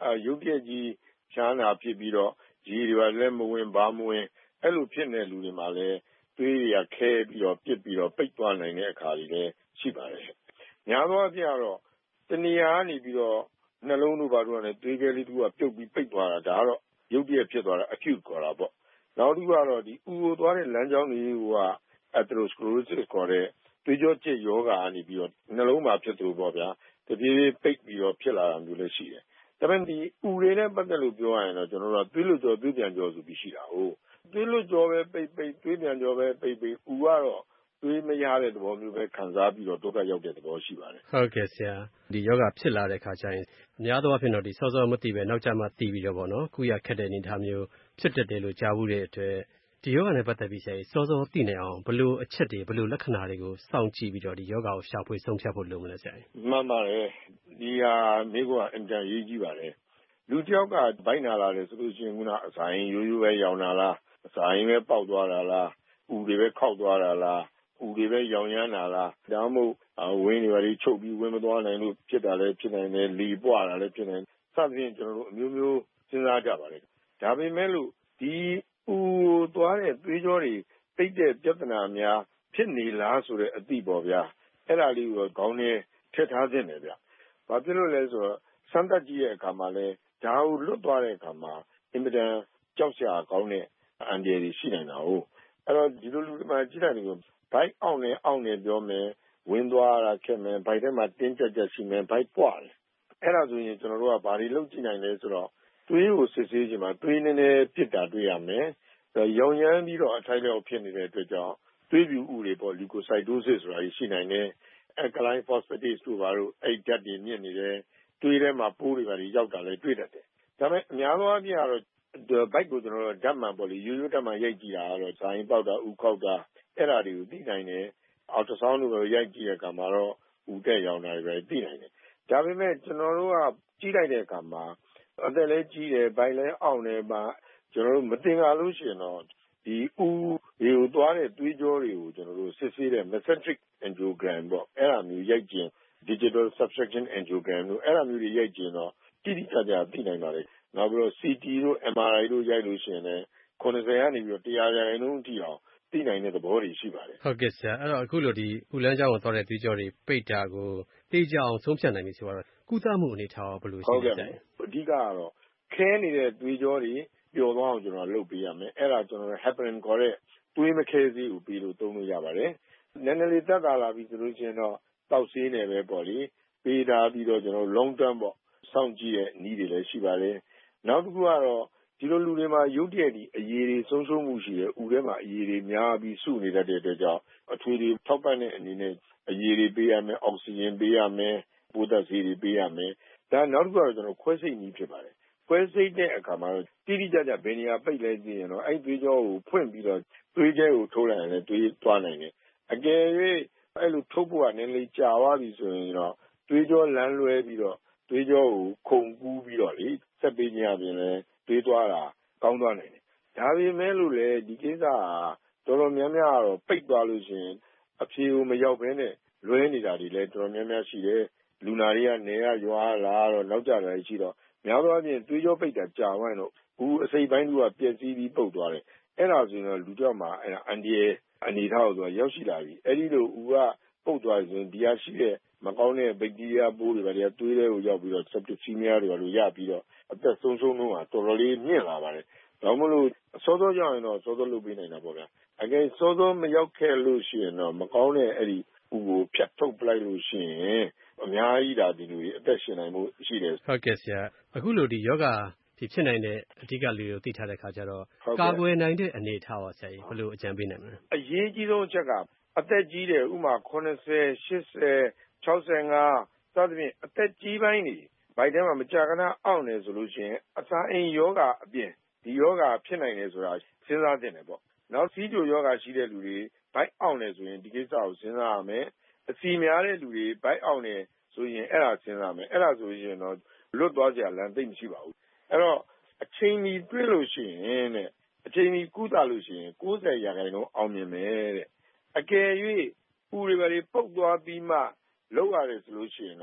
ရုတ်တရက်ကြီးဖျားနာဖြစ်ပြီးတော့ရေတွေပါလက်မဝင်ဘာမဝင်အဲ့လိုဖြစ်နေတဲ့လူတွေမှာလည်းသွေးတွေကခဲပြီးတော့ပြစ်ပြီးတော့ပိတ်သွားနိုင်တဲ့အခါတွေလည်းရှိပါတယ်။များသောအားဖြင့်ကတော့တနေရာကနေပြီးတော့နှလုံးတို့ဘာတို့ကလည်းသွေးခဲလေးတူကပြုတ်ပြီးပိတ်သွားတာဒါကတော့ရုတ်တရက်ဖြစ်သွားတာ acute ခေါ်တာပေါ့။နောက်တစ်ခုကတော့ဒီဥကိုသွားတဲ့လမ်းကြောင်းတွေက atherosclerosis ခေါ်တဲ့သွေးကြောကျစ်ရောဂါကနေပြီးတော့နှလုံးမှာဖြစ်သလိုပေါ့ဗျာတပြေးပြေးပိတ်ပြီးတော့ဖြစ်လာတာမျိုးလည်းရှိတယ်။ဒါပေမဲ့ဒီဥတွေနဲ့ပတ်သက်လို့ပြောရရင်တော့ကျွန်တော်တို့ကသွေးလွတ်ကြောသွေးပြန်ကြောဆိုပြီးရှိတာဟုတ်သွေးလွတ်ကြောပဲပိတ်သွေးပြန်ကြောပဲပိတ်ဥကတော့သွေးမရတဲ့သဘောမျိုးပဲခံစားပြီးတော့ဒုက္ခရောက်တဲ့သဘောရှိပါတယ်ဟုတ်ကဲ့ဆရာဒီယောဂဖြစ်လာတဲ့ခါကျရင်အများသောအားဖြင့်တော့ဒီစောစောမသိပဲနောက်ကျမှသိပြီးတော့ပေါ့နော်ကုရခက်တဲ့အနေအထားမျိုးဖြစ်တတ်တယ်လို့ကြားဘူးတဲ့အတွက်ဒီယောဂနဲ့ပတ်သက်ပြီးဆရာကြီးစောစောသိနေအောင်ဘယ်လိုအချက်တွေဘယ်လိုလက္ခဏာတွေကိုစောင့်ကြည့်ပြီးတော့ဒီယောဂကိုရှာဖွေဆုံးဖြတ်ဖို့လိုမလဲဆရာကြီးမှန်ပါတယ်ဒီဟာမိကအင်တန်ရေးကြီးပါတယ်လူတစ်ယောက်ကဗိုက်နာလာတယ်ဆိုလို့ရှိရင်ကအစာရင်ရိုးရိုးပဲရောင်လာလားအစာရင်ပဲပေါက်သွားတာလားဥတွေပဲခောက်သွားတာလားဥတွေပဲရောင်ရမ်းလာလားဒါမှမဟုတ်ဝင်းတွေပါလေးချုပ်ပြီးဝင်းမသွားနိုင်လို့ဖြစ်တာလည်းဖြစ်နိုင်တယ်လီပွားတာလည်းဖြစ်နိုင်စသဖြင့်ကျွန်တော်တို့အမျိုးမျိုးစဉ်းစားကြပါတယ်ဒါပေမဲ့လို့ဒီဥသွားတဲ့သွေးကြောတွေတိတ်တဲ့ပြဿနာများဖြစ်နေလားဆိုတဲ့အသိပေါ့ဗျာအဲ့ဒါလေးကိုခေါင်းထဲထည့်ထားခြင်းတယ်ဗျဘာဖြစ်လို့လဲဆိုတော့စမ်းသပ်ကြည့်တဲ့အခါမှာလဲဒါကိုလွတ်သွားတဲ့အခါမှာအင်မတန်ကြောက်စရာကောင်းတဲ့အန္တရာယ်တွေရှိနေတာဟုတ်အဲ့တော့ဒီလိုလူတွေမှာကြည့်လိုက်ရင်ဘိုက်အောင့်နေပြောမယ်ဝင်သွားတာခက်မယ်ဘိုက်ထဲမှာတင်းကြပ်ရှိမယ်ဘိုက်ပွားတယ်အဲ့ဒါဆိုရင်ကျွန်တော်တို့ကဘာတွေလုပ်ကြည့်နိုင်လဲဆိုတော့သွေးကိုစစ်ဆေးခြင်းမှာသွေးနည်းနည်းပြစ်တာတွေ့ရမယ်ရောင်ရမ်းပြီးတော့အထိုက်လျောက်ဖြစ်နေတဲ့အတွက်ကြောင့်သွေးပြူဥတွေပေါ့ leukocytosis ဆိုတာရှိနိုင်တယ် alkaline phosphatase တို့ဘာလို့အဲ့ဓာတ်တွေမြင့်နေတယ်သွေးထဲမှာပိုးတွေပါရောက်တာလည်းတွေ့တတ်တယ်ဒါပေမဲ့အများသောအားဖြင့်ကတော့ဘိုက်ကိုကျွန်တော်တို့ဓာတ်မှန်ပေါ့လေရိုးရိုးဓာတ်မှန်ရိုက်ကြည့်တာကတော့ဇာရင်ပေါက်တာဥခောက်တာအဲ့ဒါတွေကိုသိနိုင်တယ်အော်တဆောင်းတို့ပဲရိုက်ကြည့်တဲ့အခါမှာတော့ဥတက်ရောင်တာတွေပဲသိနိုင်တယ်ဒါပေမဲ့ကျွန်တော်တို့ကကြည့်လိုက်တဲ့အခါမှာအသက်လည်းကြီးတယ်ဘိုက်လည်းအောင့်တယ်မှာကျွန်တော်တို့မတင်ကြလို့ရှိရင်တော့ဒီဥတွေကိုသွားတဲ့သွေးကြောတွေကိုကျွန်တော်တို့စစ်ဆေးတဲ့ mesenteric angiogram ပေါ့အဲ့ဒါမျိုးရိုက်ကြည့် digital subtraction angiogram တို့အဲ့ဒါမျိုးတွေရိုက်ကြည့်တော့တိတိကျကျသိနိုင်ပါလေနောက်ပြီးတော့ CT တို့ MRI တို့ရိုက်လို့ရှိရင်လည်း90ကနေပြီးတော့100%အထိအောင်သိနိုင်တဲ့သဘောတွေရှိပါတယ်ဟုတ်ကဲ့ဆရာအဲ့တော့အခုလိုဒီဥလန်းကြောင်းကိုသွားတဲ့သွေးကြောတွေပိတ်တာကိုသိကြအောင်ဆုံးဖြတ်နိုင်ပြီဆိုတော့ကုသမှုအနေထားဘယ်လိုရှိလဲဆရာအဓိကကတော့ခဲနေတဲ့သွေးကြောတွေပျော်သွားအောင်ကျွန်တော်လုပ်ပေးရမယ်အဲ့ဒါကျွန်တော် heparin ခေါ်တဲ့သွေးမခဲစေးကိုပေးလို့သုံးလို့ရပါတယ်နည်းနည်းလေးတက်လာပြီဆိုလို့ရှိရင်တော့တောက်ဆေးနယ်ပဲပေါ့လေပေးထားပြီးတော့ကျွန်တော် long term ပေါ့စောင့်ကြည့်ရဲ့နည်းတွေလည်းရှိပါတယ်နောက်တစ်ခုကတော့ဒီလိုလူတွေမှာရုတ်တရက်ဒီအရည်တွေဆုံးရှုံးမှုရှိတယ်ဥထဲမှာအရည်တွေများပြီးစုနေတတ်တဲ့အတွက်ကြောင့်အထွေတွေထောက်ပံ့တဲ့အနေနဲ့အရည်တွေပေးရမယ်အောက်ဆီဂျင်ပေးရမယ်ပိုးသက်ဆေးတွေပေးရမယ်ဒါနောက်တစ်ခုကတော့ကျွန်တော်ခွဲစိတ်နည်းဖြစ်ပါတယ်ခွဲစိတ်တဲ့အခါမှာတိတိကျကျဘယ်နေရာပိတ်လဲသိရင်တော့အဲ့သွေးကြောကိုဖွင့်ပြီးတော့သွေးကျဲကိုထိုးလိုက်ရင်လည်းသွေးသွားနိုင်တယ်အကယ်၍အဲ့လိုထုတ်ဖို့ကနည်းနည်းကြာသွားပြီဆိုရင်တော့သွေးကြောလမ်းလွဲပြီးတော့သွေးကြောကိုခုန်ကူးပြီးတော့လေဆက်ပေးခြင်းအပြင်လည်းသွေးသွားတာကောင်းသွားနိုင်တယ်ဒါပေမဲ့လို့လေဒီကိစ္စကတော်တော်များများတော့ပိတ်သွားလို့ရှိရင်အဖြေကိုမရောက်ဘဲနဲ့လွဲနေတာတွေလည်းတော်တော်များများရှိတယ်လူနာတွေကနေရရွာလာတော့နောက်ကျတာရှိတော့များသောအားဖြင့်သွေးကြောပိတ်တာကြာသွားရင်တော့ဘူးအစိပ်ပိုင်းကပျက်စီးပြီးပုတ်သွားတယ်အဲ့ဒါဆိုရင်တော့လူကြောက်မှာအဲ့ဒါအန်ဒီရဲ့အနေထားကိုရောက်ရှိလာပြီအဲ့ဒီလိုဦးကပုတ်သွားရင်ဒီဟာရှိတဲ့မကောင်းတဲ့ဘက်တီးရီးယားပိုးတွေပါတွေသွေးထဲကိုရောက်ပြီးတော့ septicemia တွေပါလို့ရပြီးတော့အသက်ဆုံးရှုံးမှုကတော်တော်လေးမြင့်လာပါတယ်ဒါမှမဟုတ်စောစောကြောင့်ရင်တော့စောစောလုပ်ပေးနိုင်တာပေါ့ဗျာအကယ်စောစောမရောက်ခဲ့လို့ရှိရင်တော့မကောင်းတဲ့အဲ့ဒီဥကိုဖြတ်ထုတ်ပလိုက်လို့ရှိရင်အများကြီးဒါဒီလူတွေအသက်ရှင်နိုင်မှုရှိတယ်ဟုတ်ကဲ့ဆရာအခုလိုဒီယောဂဒီဖြစ်နိုင်တဲ့အဓိကလူတွေသိထားတဲ့ခါကျတော့ကာကွယ်နိုင်တဲ့အနေအထားပါဆရာကြီးဘယ်လိုအကြံပေးနိုင်မလဲအရေးကြီးဆုံးအချက်ကအသက်ကြီးတယ်ဥမာ80 80 65စသဖြင့်အသက်ကြီးပိုင်းနေဘိုက်ထဲမှာမကြာခဏအောင့်နေဆိုလို့ရှိရင်အစာအိမ်ယောဂအပြင်ဒီယောဂဖြစ်နိုင်တယ်ဆိုတာစဉ်းစားသင့်တယ်ပေါ့နောက်စီးကျိုယောဂရှိတဲ့လူတွေဘိုက်အောင့်နေဆိုရင်ဒီကိစ္စကိုစဉ်းစားရမယ်အစီများတဲ့လူတွေဘိုက်အောင့်နေဆိုရင်အဲ့ဒါစဉ်းစားမယ်အဲ့ဒါဆိုရင်တော့လွတ်သွားကြလမ်းသိမ့်မရှိပါဘူးအဲ့တော့အချိန်ကြီးတွေ့လို့ရှိရင်တဲ့အချိန်ကြီးကုသလို့ရှိရင်90%အောင်မြင်မယ်တဲ့အကယ်၍ဥတွေပါတွေပုတ်သွားပြီးမှလောက်ရတယ်ဆိုလို့ရှိရင်တော့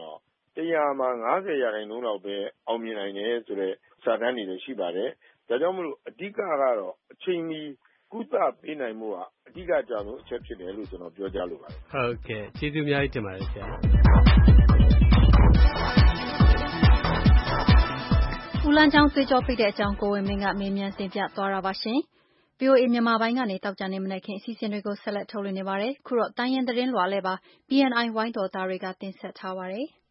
100မှာ50%လောက်ပဲအောင်မြင်နိုင်တယ်ဆိုတဲ့စာတမ်းတွေလည်းရှိပါတယ်။ဒါကြောင့်မို့လို့အဓိကကတော့အချိန်မီကုသပေးနိုင်မှုဟာအဓိကကြောင့်အချက်ဖြစ်တယ်လို့ကျွန်တော်ပြောကြားလိုပါတယ်။ဟုတ်ကဲ့ကျေးဇူးအများကြီးတင်ပါတယ်ဆရာ။ဦးလန်းချောင်းသွေးကြောပိတ်တဲ့အကြောင်းကိုဝင်းမင်းကမေးမြန်းတင်ပြသွားတာပါရှင်။ VOA မြန်မာပိုင်းကနေတောက်ကြနေမနေ့ခင်အစီအစဉ်တွေကိုဆက်လက်ထုတ်လွှင့်နေပါတယ်။ခုတော့တိုင်းရင်းသတင်းလွှာလဲပါ BNI ဝိုင်းတော်သားတွေကတင်ဆက်ထားပါတယ်။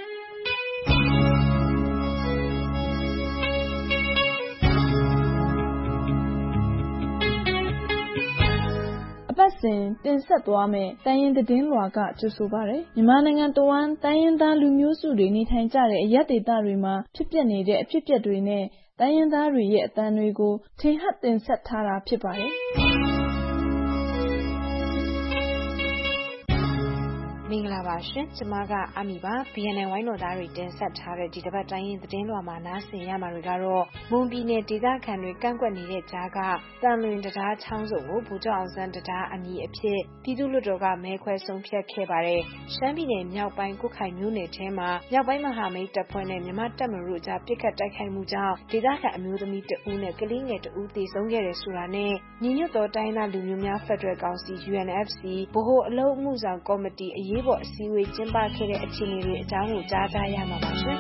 အပတ်စဉ်တင်ဆက်သွားမယ့်တိုင်းရင်းသတင်းလွှာကကြိုဆိုပါရယ်မြန်မာနိုင်ငံတဝန်းတိုင်းရင်းသားလူမျိုးစုတွေနေထိုင်ကြတဲ့အရပ်ဒေသတွေမှာဖြစ်ပျက်နေတဲ့အဖြစ်အပျက်တွေနဲ့တိုင်းရင်းသားတွေရဲ့အသံတွေကိုထင်ဟပ်တင်ဆက်ထားတာဖြစ်ပါတယ်မင်္ဂလာပါရှင်ကျမကအမီပါ BNN ဝိုင်းတော်သားတွေတင်ဆက်ထားတဲ့ဒီတစ်ပတ်တိုင်းရင်းသတင်းလွှာမှာနားဆင်ရမှာတွေကတော့မွန်ပြည်နယ်ဒေသခံတွေကန့်ကွက်နေတဲ့ကြားကတန်လွင်တရားချောင်းစုံကိုဗိုလ်ချုပ်အောင်ဆန်းတရားအမည်အဖြစ်ပြည်သူ့လွှတ်တော်ကမဲခွဲဆုံးဖြတ်ခဲ့ပါတယ်ရှမ်းပြည်နယ်မြောက်ပိုင်းကုခိုင်မြို့နယ်ထဲမှာမြောက်ပိုင်းမဟာမိတ်တပ်ဖွဲ့နဲ့မြန်မာတပ်မတော်ကြားပစ်ခတ်တိုက်ခိုက်မှုကြောင့်ဒေသခံအမျိုးသမီးတဦးနဲ့ကလေးငယ်တဦးသေဆုံးခဲ့တယ်ဆိုတာနဲ့ညီညွတ်သောတိုင်းသားလူမျိုးများဖက်ဒရယ်ကောင်စီ UNFC ဗဟိုအလုပ်အမှုဆောင်ကော်မတီအရေးပေါ်အစည်းအဝေးကျင်းပခဲ့တဲ့အခြေအနေတွေအကြောင်းကိုကြားကြရမှာပါရှင်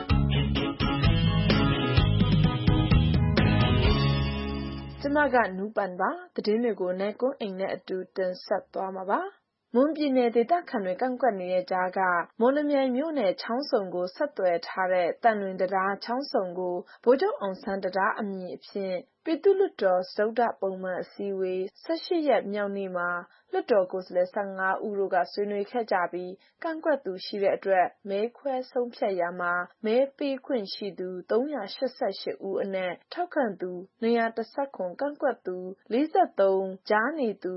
ကျမကနူးပန်ပါသတင်းတွေကိုနဲ့ကွန်းအိမ်နဲ့အတူတင်ဆက်သွားမှာပါမွန်ပြည်နယ်ဒေသခံတွေကန့်ကွက်နေတဲ့ကြားကမော်လမြိုင်မြို့နယ်ချောင်းစုံကိုဆက်သွယ်ထားတဲ့တန်လွင်တရားချောင်းစုံကိုဗိုလ်ချုပ်အောင်ဆန်းတရားအမည်အဖြစ်ပြည်သူ့လွှတ်တော်စတုတ္ထပုံမှန်အစည်းအဝေး18ရက်မြောက်နေ့မှာလွှတ်တော်ကိုယ်စားလှယ်15ဦးတို့ကဆွေးနွေးခဲ့ကြပြီးကန့်ကွက်သူရှိတဲ့အတွက်မဲခွဲဆုံးဖြတ်ရာမှာမဲပေးခွင့်ရှိသူ388ဦးအနက်ထောက်ခံသူ219ကန့်ကွက်သူ43ကြားနေသူ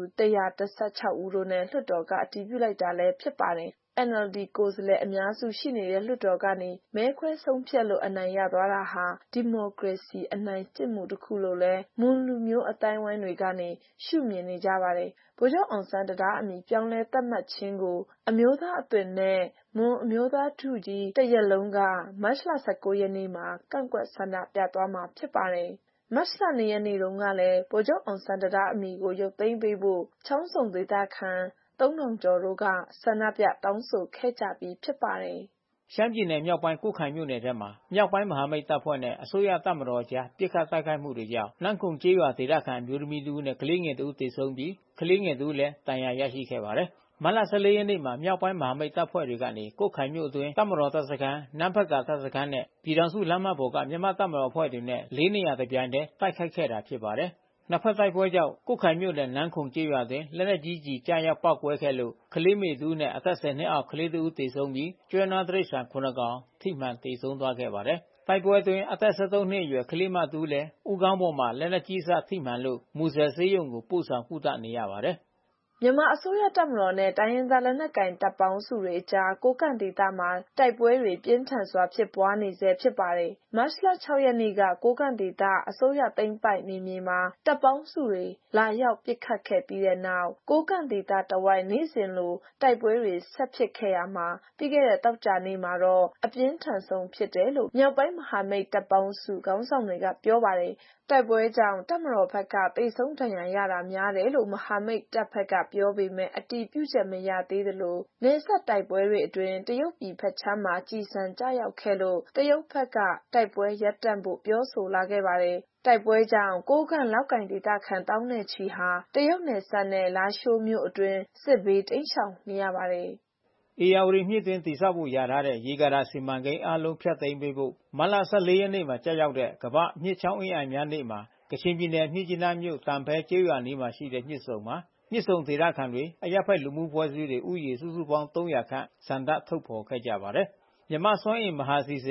116ဦးတို့နဲ့လွှတ်တော်ကအတည်ပြုလိုက်တာလည်းဖြစ်ပါတယ်NLD ကိုယ်စားလှယ်အများစုရှိနေတဲ့လွှတ်တော်ကနေမဲခွဲဆုံးဖြတ်လို့အနိုင်ရသွားတာဟာဒီမိုကရေစီအနိုင်ကျင့်မှုတစ်ခုလို့လဲမွန်လူမျိုးအတိုင်းဝိုင်းတွေကနေရှုမြင်နေကြပါတယ်။ဗိုလ်ချုပ်အောင်ဆန်းတရားအမည်ပြောင်းလဲသတ်မှတ်ခြင်းကိုအမျိုးသားအသွင်နဲ့မွန်အမျိုးသားထုကြီးတရက်လုံးကမတ်လ19ရက်နေ့မှာကန့်ကွက်ဆန္ဒပြသွားမှာဖြစ်ပါတယ်။မတ်လ2ရက်နေ့တုန်းကလည်းဗိုလ်ချုပ်အောင်ဆန်းတရားအမည်ကိုရုပ်သိမ်းပေးဖို့ချောင်းစုံဒေသခံ3000ကျော်တို့ကဆန္ဒပြတောင်းဆိုခဲ့ကြပြီးဖြစ်ပါတယ်။ရှမ်းပြည်နယ်မြောက်ပိုင်းကုခိုင်မြို့နယ်ထဲမှာမြောက်ပိုင်းမဟာမိတ်တပ်ဖွဲ့နဲ့အစိုးရတပ်မတော်ကြားပစ်ခတ်တိုက်ခိုက်မှုတွေကြောင့်နန်းခုံကျေးရွာဒေသခံအမျိုးသမီး2ဦးနဲ့ကလေးငယ်2ဦးသေဆုံးပြီးကလေးငယ်2ဦးလည်းဒဏ်ရာရရှိခဲ့ပါတယ်။မတ်လ14ရက်နေ့မှာမြောက်ပိုင်းမဟာမိတ်တပ်ဖွဲ့တွေကနေကုခိုင်မြို့အတွင်းတပ်မတော်တပ်စခန်းနန်းဖက်ကာတပ်စခန်းနဲ့ပြည်ထောင်စုလမ်းမပေါ်ကမြန်မာတပ်မတော်အဖွဲ့တွေနဲ့4နေရာတပြိုင်တည်းတိုက်ခိုက်ခဲ့တာဖြစ်ပါတယ်။နှစ်ဖက်တိုက်ပွဲကြောင့်ကုခိုင်မြို့နယ်နန်းခုံကျေးရွာတွင်လက်နက်ကြီးကြီးကြားရောက်ပောက်ကွဲခဲ့လို့ကလေးမေ2ဦးနဲ့အသက်10နှစ်အောက်ကလေး2ဦးသေဆုံးပြီးကျွဲနွားတိရစ္ဆာန်9ကောင်ထိမှန်သေဆုံးသွားခဲ့ပါတယ်။တိုက်ပွဲအတွင်းအသက်13နှစ်အရွယ်ကလေးမ2ဦးလည်းဦးခေါင်းပေါ်မှာလက်နက်ကြီးစထိမှန်လို့မူဆယ်ဆေးရုံကိုပို့ဆောင်ကုသနေရပါတယ်။မြန်မာအစိုးရတပ်မတော်နဲ့တိုင်းရင်းသားလက်နက်ကိုင်တပ်ပေါင်းစုတွေအကြားကိုကန့်ဒေသမှာတိုက်ပွဲတွေပြင်းထန်စွာဖြစ်ပွားနေဆဲဖြစ်ပါတယ်။မတ်လ6ရက်နေ့ကကိုကန့်ဒေသအစိုးရသိမ်းပိုက်နေမြေမှာတပ်ပေါင်းစုတွေလာရောက်ပစ်ခတ်ခဲ့ပြီးတဲ့နောက်ကိုကန့်ဒေသတဝိုက်နေ့စဉ်လိုတိုက်ပွဲတွေဆက်ဖြစ်ခဲ့ရမှာပြီးခဲ့တဲ့တောက်ကြနေ့မှာတော့အပြင်းထန်ဆုံးဖြစ်တယ်လို့မြောက်ပိုင်းမဟာမိတ်တပ်ပေါင်းစုခေါင်းဆောင်တွေကပြောပါတယ်။တိုက်ပွဲကြောင့်တပ်မတော်ဘက်ကသေဆုံးဒဏ်ရာရတာများတယ်လို့မဟာမိတ်တပ်ဘက်ကပြောပေမဲ့အတီးပြုချက်မရသေးသလိုနေဆက်တိုက်ပွဲတွေအတွင်းတရုတ်ပြည်ဖက်ချမ်းမှာကြည်စံကြရောက်ခဲ့လို့တရုတ်ဘက်ကတိုက်ပွဲရပ်တန့်ဖို့ပြောဆိုလာခဲ့ပါတယ်။တိုက်ပွဲကြောင့်ကိုကန့်လောက်ကင်ဒေသခံတောင်းနဲ့ချီဟာတရုတ်နယ်စပ်နဲ့လာရှိုးမြို့အတွင်းစစ်ဘေးတိမ်းရှောင်နေရပါတယ်။ဧရာဝတီမြစ်တွင်တည်ဆောက်ဖို့ရထားတဲ့ရေကာတာစီမံကိန်းအားလုံးဖျက်သိမ်းပေးဖို့မတ်လ14ရက်နေ့မှာကြာရောက်တဲ့ကမ္ဘာမြစ်ချောင်းအင်းအိုင်များနေ့မှာကချင်ပြည်နယ်မြစ်ကြီးနားမြို့တန်ဖဲကျေးရွာနီးမှာရှိတဲ့မြစ်ဆုံမှာမြစ်ဆုံဒေသခံတွေအရပ်ဖက်လူမှုဖွဲ့စည်းတွေဥယျာဉ်စုစုပေါင်း300ခန့်ဆန္ဒထုတ်ဖော်ခဲ့ကြပါတယ်။မြမစွမ်းအင်မဟာစီစဉ်မှာ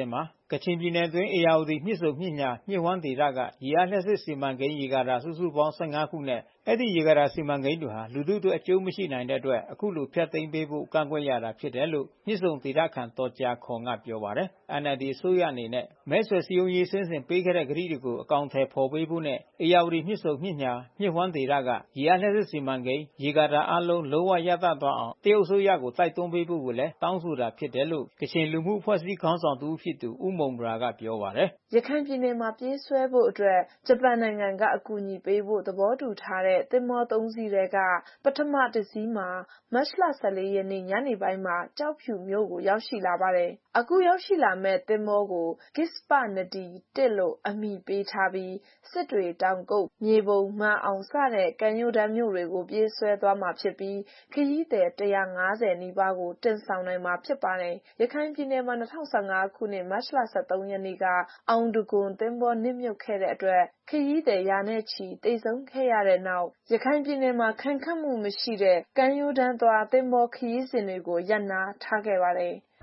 ကချင်ပြည်နယ်အတွင်းဧရာဝတီမြစ်ဆုံမြစ်ညာမြစ်ဝှမ်းဒေသကရေအားလျှပ်စစ်စီမံကိန်းရေကာတာစုစုပေါင်း15ခုနဲ့အဲဒီရေကာတာစီမံကိန်းတွေဟာလူထုအတွက်အကျိုးမရှိနိုင်တဲ့အတွက်အခုလိုဖျက်သိမ်းပေးဖို့ကန့်ကွက်ရတာဖြစ်တယ်လို့မြစ်ဆုံဒေသခံတော်ကြာခွန်ကပြောပါတယ်။ NLD အစိုးရအနေနဲ့မဲဆွယ်စည်းရုံးရေးစဉ်ပေးခဲ့တဲ့ကတိတွေကိုအကောင်အထည်ဖော်ပေးဖို့နဲ့ဧရာဝတီမြစ်ဆုံမြစ်ညာမြစ်ဝှမ်းဒေသကရေအားလျှပ်စစ်စီမံကိန်းရေကာတာအားလုံးလုံးဝရပ်တန့်သွားအောင်တရုတ်အစိုးရကိုတိုက်တွန်းပေးဖို့ကိုလည်းတောင်းဆိုတာဖြစ်တယ်လို့ကချင်လူမှုအဖွဲ့အစည်းခေါင်းဆောင်တဦးဖြစ်သူဦးမုံရာကပြောပါတယ်။ရခိုင်ပြည်နယ်မှာပြေးဆွဲဖို့အတွက်ဂျပန်နိုင်ငံကအကူအညီပေးဖို့သဘောတူထားတဲ့သင်္ဘော3စီးထဲကပထမတစ်စီးမှာမတ်လ14ရက်နေ့ညနေပိုင်းမှာကျောက်ဖြူမြို့ကိုရောက်ရှိလာပါတယ်။အခုရောက်ရှိလာမဲ့သင်္ဘောကို Gispa Nadi 1လို့အမည်ပေးထားပြီးစစ်တွေတောင်ကုတ်မြေပုံမှန်အောင်စတဲ့ကမ်းရိုးတန်းမြို့တွေကိုပြေးဆွဲသွားမှာဖြစ်ပြီးခရီးသည်150နီးပါးကိုတင်ဆောင်နိုင်မှာဖြစ်ပါတယ်။ရခိုင်ပြည်နယ်မှာ2015ခုနှစ်မတ်လ13ရက်နေ့ကအောင်ဒဂွန်သင်္ဘောနစ်မြုပ်ခဲ့တဲ့အတွက်ခရီးသည်ရာနဲ့ချီသေဆုံးခဲ့ရတဲ့နောက်ရခိုင်ပြည်နယ်မှာခိုင်ခန့်မှုမရှိတဲ့ကမ်းရိုးတန်းသွားသင်္ဘောခရီးစဉ်တွေကိုရပ်နားထားခဲ့ပါတယ်။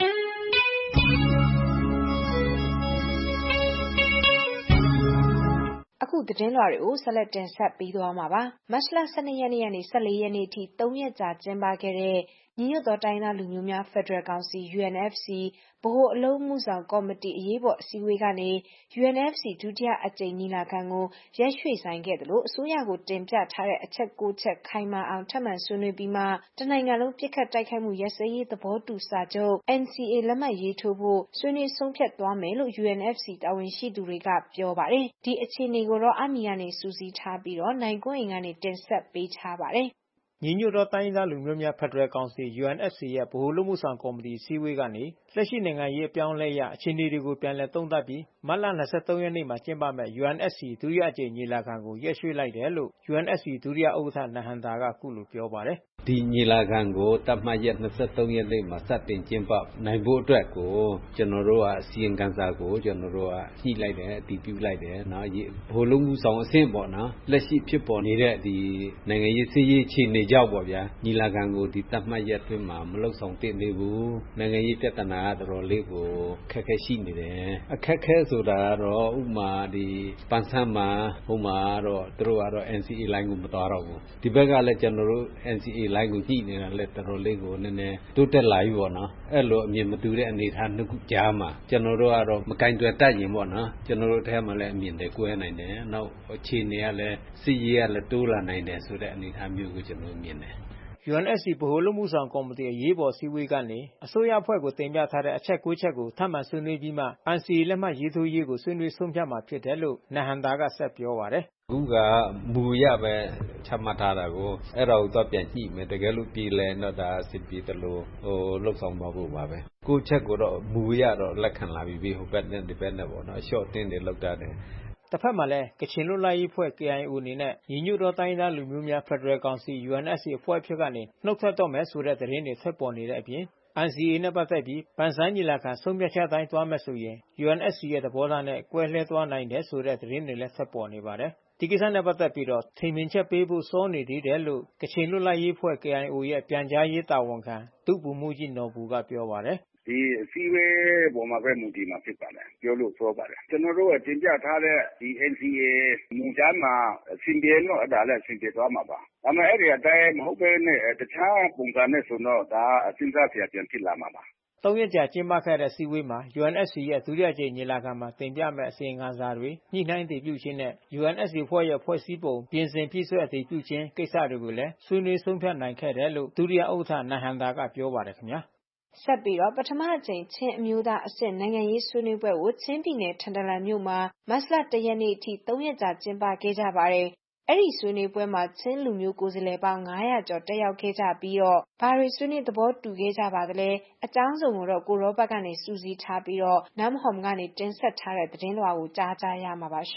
အခုသတင်းလွှာတွေကိုဆက်လက်တင်ဆက်ပေးသွားမှာပါ။မတ်လ12ရက်နေ့ကနေ14ရက်နေ့ထိ3ရက်ကြာကျင်းပခဲ့တဲ့ညီညွတ်သောတိုင်းသားလူမျိုးများဖက်ဒရယ်ကောင်စီ UNFC ဗဟိုအလုပ်မှုဆောင်ကော်မတီအရေးပေါ်အစည်းအဝေးကနေ UNFC ဒုတိယအကြိမ်ညီလာခံကိုရက်ရွှေ့ဆိုင်းခဲ့သလိုအစိုးရကိုတင်ပြထားတဲ့အချက်9ချက်ခိုင်မာအောင်ထပ်မံဆွေးနွေးပြီးမှတနိုင်ငံလုံးပြစ်ခတ်တိုက်ခိုက်မှုရပ်စဲရေးသဘောတူစာချုပ် NCA လက်မှတ်ရေးထိုးဖို့ဆွေးနွေးဆုံးဖြတ်သွားမယ်လို့ UNFC တာဝန်ရှိသူတွေကပြောပါတယ်။ဒီအခြေအနေကိုတော့အမီကနေစူးစီးထားပြီးတော့နိုင်ကွန်းအိမ်ကနေတင်ဆက်ပေးထားပါတယ်။ညီညွတ်သောတိုင်းရင်းသားလူမျိုးများဖက်ဒရယ်ကောင်စီ UNFC ရဲ့ဗဟိုအလုပ်မှုဆောင်ကော်မတီအစည်းအဝေးကနေလက်ရှိနိုင်ငံရေးအပြောင်းအလဲအရအခြေအနေတွေကိုပြန်လည်သုံးသပ်ပြီးမတ်လ23ရက်နေ့မှာကျင်းပမယ့် UNFC ဒုတိယအကြိမ်ညီလာခံကိုရက်ရွှေ့လိုက်တယ်လို့ UNFC ဒုတိယဥက္ကဋ္ဌနဟံသာကအခုလိုပြောပါတယ်။ဒီညီလာခံကိုတတ်မှတ်ရက်23ရက်နေ့မှာစတင်ကျင်းပနိုင်ဖို့အတွက်ကိုကျွန်တော်တို့ကအစီရင်ခံစာကိုကျွန်တော်တို့ကညှိလိုက်တယ်အတည်ပြုလိုက်တယ်နော်ဗဟိုလုံးမှုဆောင်အဆင့်ပေါ့နော်လက်ရှိဖြစ်ပေါ်နေတဲ့ဒီနိုင်ငံရေးစည်းရေးအခြေအနေကြောင့်ပေါ့ဗျာညီလာခံကိုဒီတတ်မှတ်ရက်အတွင်းမှာမလုပ်ဆောင်သင့်သေးဘူးနိုင်ငံရေးပြဿနာကတော်တော်လေးကိုခက်ခဲရှိနေတယ်အခက်ခဲဆိုတာကတော့ဥမာဒီပန်းဆန်းမှာဥမာတော့သူတို့ကတော့ NCA လိုင်းကိုမတော်တော့ဘူးဒီဘက်ကလည်းကျွန်တော်တို့ NCA လိုင်းကိုညှိနေတာလည်းတော်တော်လေးကိုနည်းနည်းတိုးတက်လာပြီပေါ့နော်အဲ့လိုအမြင်မတူတဲ့အနေအထားနှစ်ခုကြားမှာကျွန်တော်တို့ကတော့မကင်တွယ်တတ်ရင်ပေါ့နော်ကျွန်တော်တို့ထဲမှာလည်းအမြင်တွေကွဲနိုင်တယ်နောက်အခြေအနေကလည်းစစ်ရေးကလည်းတိုးလာနိုင်တယ်ဆိုတဲ့အနေအထားမျိုးကိုကျွန်တော်မြင်တယ် UNFC ဗဟိုအလုပ်မှုဆောင်ကော်မတီအရေးပေါ်စည်းဝေးကနေအစိုးရအဖွဲ့ကိုတင်ပြထားတဲ့အချက်9ချက်ကိုထပ်မံဆွေးနွေးပြီးမှ NCA လက်မှတ်ရေးထိုးရေးကိုဆွေးနွေးဆုံးဖြတ်မှာဖြစ်တယ်လို့နဟံသာကဆက်ပြောပါတယ်အခုကမူရပဲချမှတ်ထားတာကိုအဲ့ဒါကိုတော့ပြန်ကြည့်မယ်တကယ်လို့ပြည်လဲတော့ဒါအစီအပြည်တလို့လှုပ်ဆောင်သွားဖို့ပါပဲကိုချက်ကိုတော့မူရတော့လက်ခံလာပြီဟိုဘက်နဲ့ဒီဘက်နဲ့ပေါ့နော်အလျှော့တင်းတွေလောက်တာတယ်တစ်ဖက်မှာလည်းကချင်လွတ်လပ်ရေးအဖွဲ့ KIO အနေနဲ့ညီညွတ်သောတိုင်းသားလူမျိုးများဖက်ဒရယ်ကောင်စီ UNFC အဖွဲ့အဖြစ်ကနေနှုတ်ထွက်တော့မယ်ဆိုတဲ့သတင်းတွေထွက်ပေါ်နေတဲ့အပြင် NCA နဲ့ပတ်သက်ပြီးပန်ဆန်းညီလာခံဆုံးဖြတ်ချက်တိုင်းသွားမယ်ဆိုရင် UNFC ရဲ့သဘောထားနဲ့ကွဲလွဲသွားနိုင်တယ်ဆိုတဲ့သတင်းတွေလည်းထွက်ပေါ်နေပါတယ်။ဒီကိစ္စနဲ့ပတ်သက်ပြီးတော့ထင်မြင်ချက်ပေးဖို့စောနေသေးတယ်လို့ကချင်လွတ်လပ်ရေးအဖွဲ့ KIO ရဲ့ပြန်ကြားရေးတာဝန်ခံဒုဗိုလ်မှူးကြီးနော်ဘူကပြောပါတယ်ဒီအစည်းအဝေးပေါ်မှာပဲမူတည်မှာဖြစ်ပါတယ်ပြောလို့ပြောပါတယ်ကျွန်တော်တို့တင်ပြထားတဲ့ဒီ NCA မူကြမ်းမှာစင်ပြေတော့ဒါလည်းစင်ပြေသွားမှာပါဒါပေမဲ့အဲ့ဒီအတိုင်းမဟုတ်ဘဲနဲ့တခြားပုံစံနဲ့ဆိုတော့ဒါအစဉ်းစားစရာပြန်ဖြစ်လာမှာပါ 3ရက်ကြာကျင်းပခဲ့တဲ့စည်းဝေးမှာ UNFC ရဲ့ဒုတိယကြိမ်ညီလာခံမှာတင်ပြမဲ့အစီရင်ခံစာတွေညှိနှိုင်းတည်ပြုခြင်းနဲ့ UNFC အဖွဲ့ရဲ့ဖွဲ့စည်းပုံပြင်ဆင်ပြည့်စွက်တည်ပြုခြင်းကိစ္စတွေကိုလည်းဆွေးနွေးဆုံးဖြတ်နိုင်ခဲ့တယ်လို့ဒုတိယဥက္ကဋ္ဌနဟံသာကပြောပါတယ်ခင်ဗျာဆက်ပြီးတော့ပထမအကြိမ်ချင်းအမျိုးသားအဆင့်နိုင်ငံရေးဆွေးနွေးပွဲကိုချင်းပြည်နယ်ထန်တလန်မြို့မှာမတ်လ1ရက်နေ့အထိ3ရက်ကြာကျင်းပခဲ့ကြပါတယ်။အဲ့ဒီဆွေးနွေးပွဲမှာချင်းလူမျိုးကိုယ်စားလှယ်ပေါင်း900ကျော်တက်ရောက်ခဲ့ကြပြီးတော့ဘာတွေဆွေးနွေးသဘောတူခဲ့ကြပါသလဲအကြောင်းစုံကိုတော့ကိုရောဘတ်ကနေစူးစီးထားပြီးတော့နမ်ဟ ும் ကနေတင်ဆက်ထားတဲ့သတင်းလွှာကိုကြားကြရမှာပါရှင်။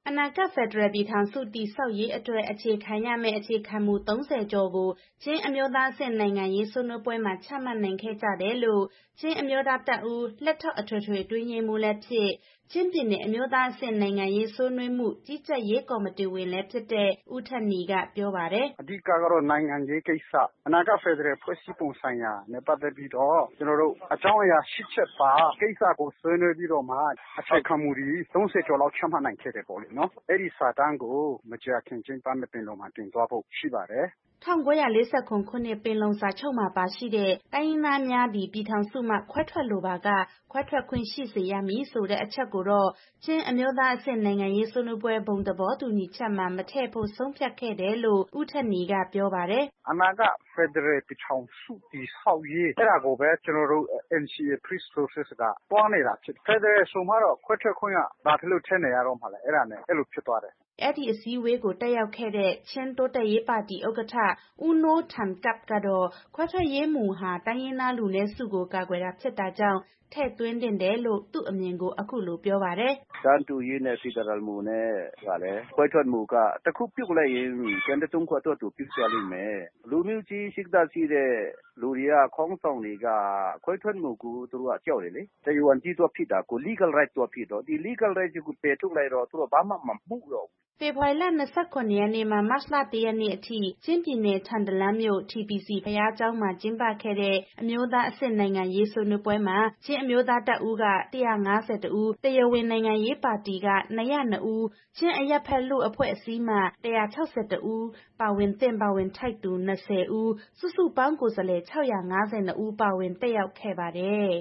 အနာဂတ်ဖက်ဒရယ်ပြည်ထောင်စုတည်ဆောက်ရေးအတွက်အခြေခံရမယ့်အခြေခံမူ30ကျော်ကိုချင်းအမျိုးသားအဆင့်နိုင်ငံရေးဆွေးနွေးပွဲမှာချမှတ်နိုင်ခဲ့ကြတယ်လို့ချင်းအမျိုးသားတပ်ဦးလက်ထောက်အထွေထွေအတွင်းရေးမှူးလည်းဖြစ်ချင်းပြည်နယ်အမျိုးသားအဆင့်နိုင်ငံရေးဆွေးနွေးမှုကြီးကြပ်ရေးကော်မတီဝင်လည်းဖြစ်တဲ့ဦးထက်နီကပြောပါတယ်အဓိကတော့နိုင်ငံရေးကိစ္စအနာဂတ်ဖက်ဒရယ်ဖွဲ့စည်းပုံဆိုင်ရာနဲ့ပတ်သက်ပြီးတော့ကျွန်တော်တို့အကြောင်းအရာ၈ချက်ပါကိစ္စကိုဆွေးနွေးပြီးတော့မှအခြေခံမူတွေ30ကျော်လောက်ချမှတ်နိုင်ခဲ့တယ်ပေါ့လေနော်အဲ့ဒီစာတမ်းကိုမကြာခင်ချင်းပန်းပင်လုံးမှာတင်သွားဖို့ရှိပါတယ် 1949ခုနှစ်ပင်လုံစာချုပ်မှာပါရှိတဲ့တိုင်းရင်းသားများသည့်ပြည်ထောင်စုမှခွဲထွက်လိုပါကခွဲထွက်ခွင့်ရှိစေရမည်ဆိုတဲ့အချက်ကိုတော့ချင်းအမျိုးသားအဆင့်နိုင်ငံရေးဆွေးနွေးပွဲဘုံသဘောတူညီချက်မှာမထည့်ဖို့ဆုံးဖြတ်ခဲ့တယ်လို့ဦးထက်နီကပြောပါတယ်အနာဂတ်ဖက်ဒရယ်ပြည်ထောင်စုတည်ဆောက်ရေးအဲ့ဒါကိုပဲကျွန်တော်တို့ NCA Peace Process ကတွားနေတာဖြစ်ဖက်ဒရယ်ဆိုမှတော့ခွဲထွက်ခွင့်ကဘာဖြစ်လို့ထည့်နေရတော့မှလဲအဲ့ဒါနဲ့အဲ့လိုဖြစ်သွားတယ်အဲ့ဒီအစည်းအဝေးကိုတက်ရောက်ခဲ့တဲ့ချင်းတိုးတက်ရေးပါတီဥက္ကဋ္ဌဦးနိုးထန်ကပ်ကတော့ခွဲထွက်ရေးမူဟာတိုင်းရင်းသားလူနည်းစုကိုကာကွယ်တာဖြစ်တာကြောင့်ထည့်သွင်းတင်တယ်လို့သူ့အမြင်ကိုအခုလိုပြောပါတယ်တန်းတူရေးနဲ့ဖက်ဒရယ်မူနဲ့ကလည်းခွဲထွက်မူကတခုပြုတ်လိုက်ရင်ကျန်တဲ့သုံးခွက်တော့သူပြုတ်ကြလိမ့်မယ်လူမျိုးကြီးရှိတာရှိတဲ့လူတွေကခေါင်းဆောင်တွေကခွဲထွက်မူကိုသူတို့ကကြောက်တယ်လေတရားဝင်ကြီးတော့ဖြစ်တာကို legal right တော့ဖြစ်တော့ဒီ legal right ကိုပယ်ထုတ်လိုက်တော့သူတို့ဘာမှမမှုတော့ဖေဖော်ဝါရီလ29ရက်နေ့မှမတ်လ1ရက်နေ့အထိချင်းပြည်နယ်ထန်တလန်းမြို့ TPC ဘုရားကျောင်းမှာကျင်းပခဲ့တဲ့အမျိုးသားအဆင့်နိုင်ငံရေးဆွေးနွေးပွဲမှာချင်းအမျိုးသားတပ်ဦးက150ဦးတရားဝင်နိုင်ငံရေးပါတီက202ဦးချင်းအရပ်ဖက်လူအဖွဲ့အစည်းမှ162ဦးပါဝင်သင့်ပါဝင်ထိုက်သူ20ဦးစုစုပေါင်းကိုယ်စားလှယ်652ဦးပါဝင်တက်ရောက်ခဲ့ပါတယ်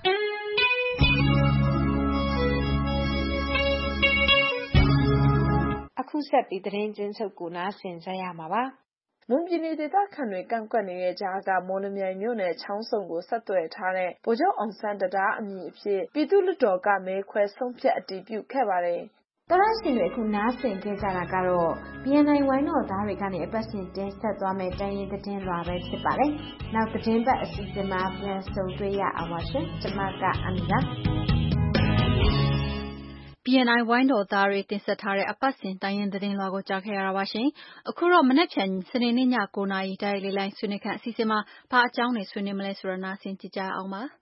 အခုဆက်ပြီးသတင်းကျဉ်းချုပ်ကိုနားဆင်ကြရမှာပါ။မွန်ပြည်နယ်ဒေသခံတွေကန့်ကွက်နေတဲ့ကြားကမော်လမြိုင်မြို့နယ်ချောင်းဆုံကိုဆက်သွယ်ထားတဲ့ဗိုလ်ချုပ်အောင်ဆန်းတံတားအမည်အဖြစ်ပြည်သူ့လွှတ်တော်ကမဲခွဲဆုံးဖြတ်အတည်ပြုခဲ့ပါတယ်။တော်ရရှင်တွေအခုနားဆင်ခဲ့ကြတာကတော့ BNI ဝိုင်းတော်သားတွေကနေအပတ်စဉ်တင်ဆက်သွားမယ့်တိုင်းရင်းသတင်းလွှာပဲဖြစ်ပါတယ်။နောက်သတင်းပတ်အစီအစဉ်မှာပြန်ဆုံတွေ့ရအောင်ပါရှင်။ကျွန်မကအမီပါ BNI ဝိုင်းတော်သားတွေတင်ဆက်ထားတဲ့အပတ်စဉ်တိုင်းရင်းသတင်းလွှာကိုကြားခဲ့ရတာပါရှင်။အခုတော့မနက်ဖြန်စနေနေ့ည9:00နာရီတိုက်ရိုက်လိုင်းဆွေးနွေးခန့်အစီအစဉ်မှာဘာအကြောင်းတွေဆွေးနွေးမလဲဆိုတာနားဆင်ကြည့်ကြအောင်ပါ။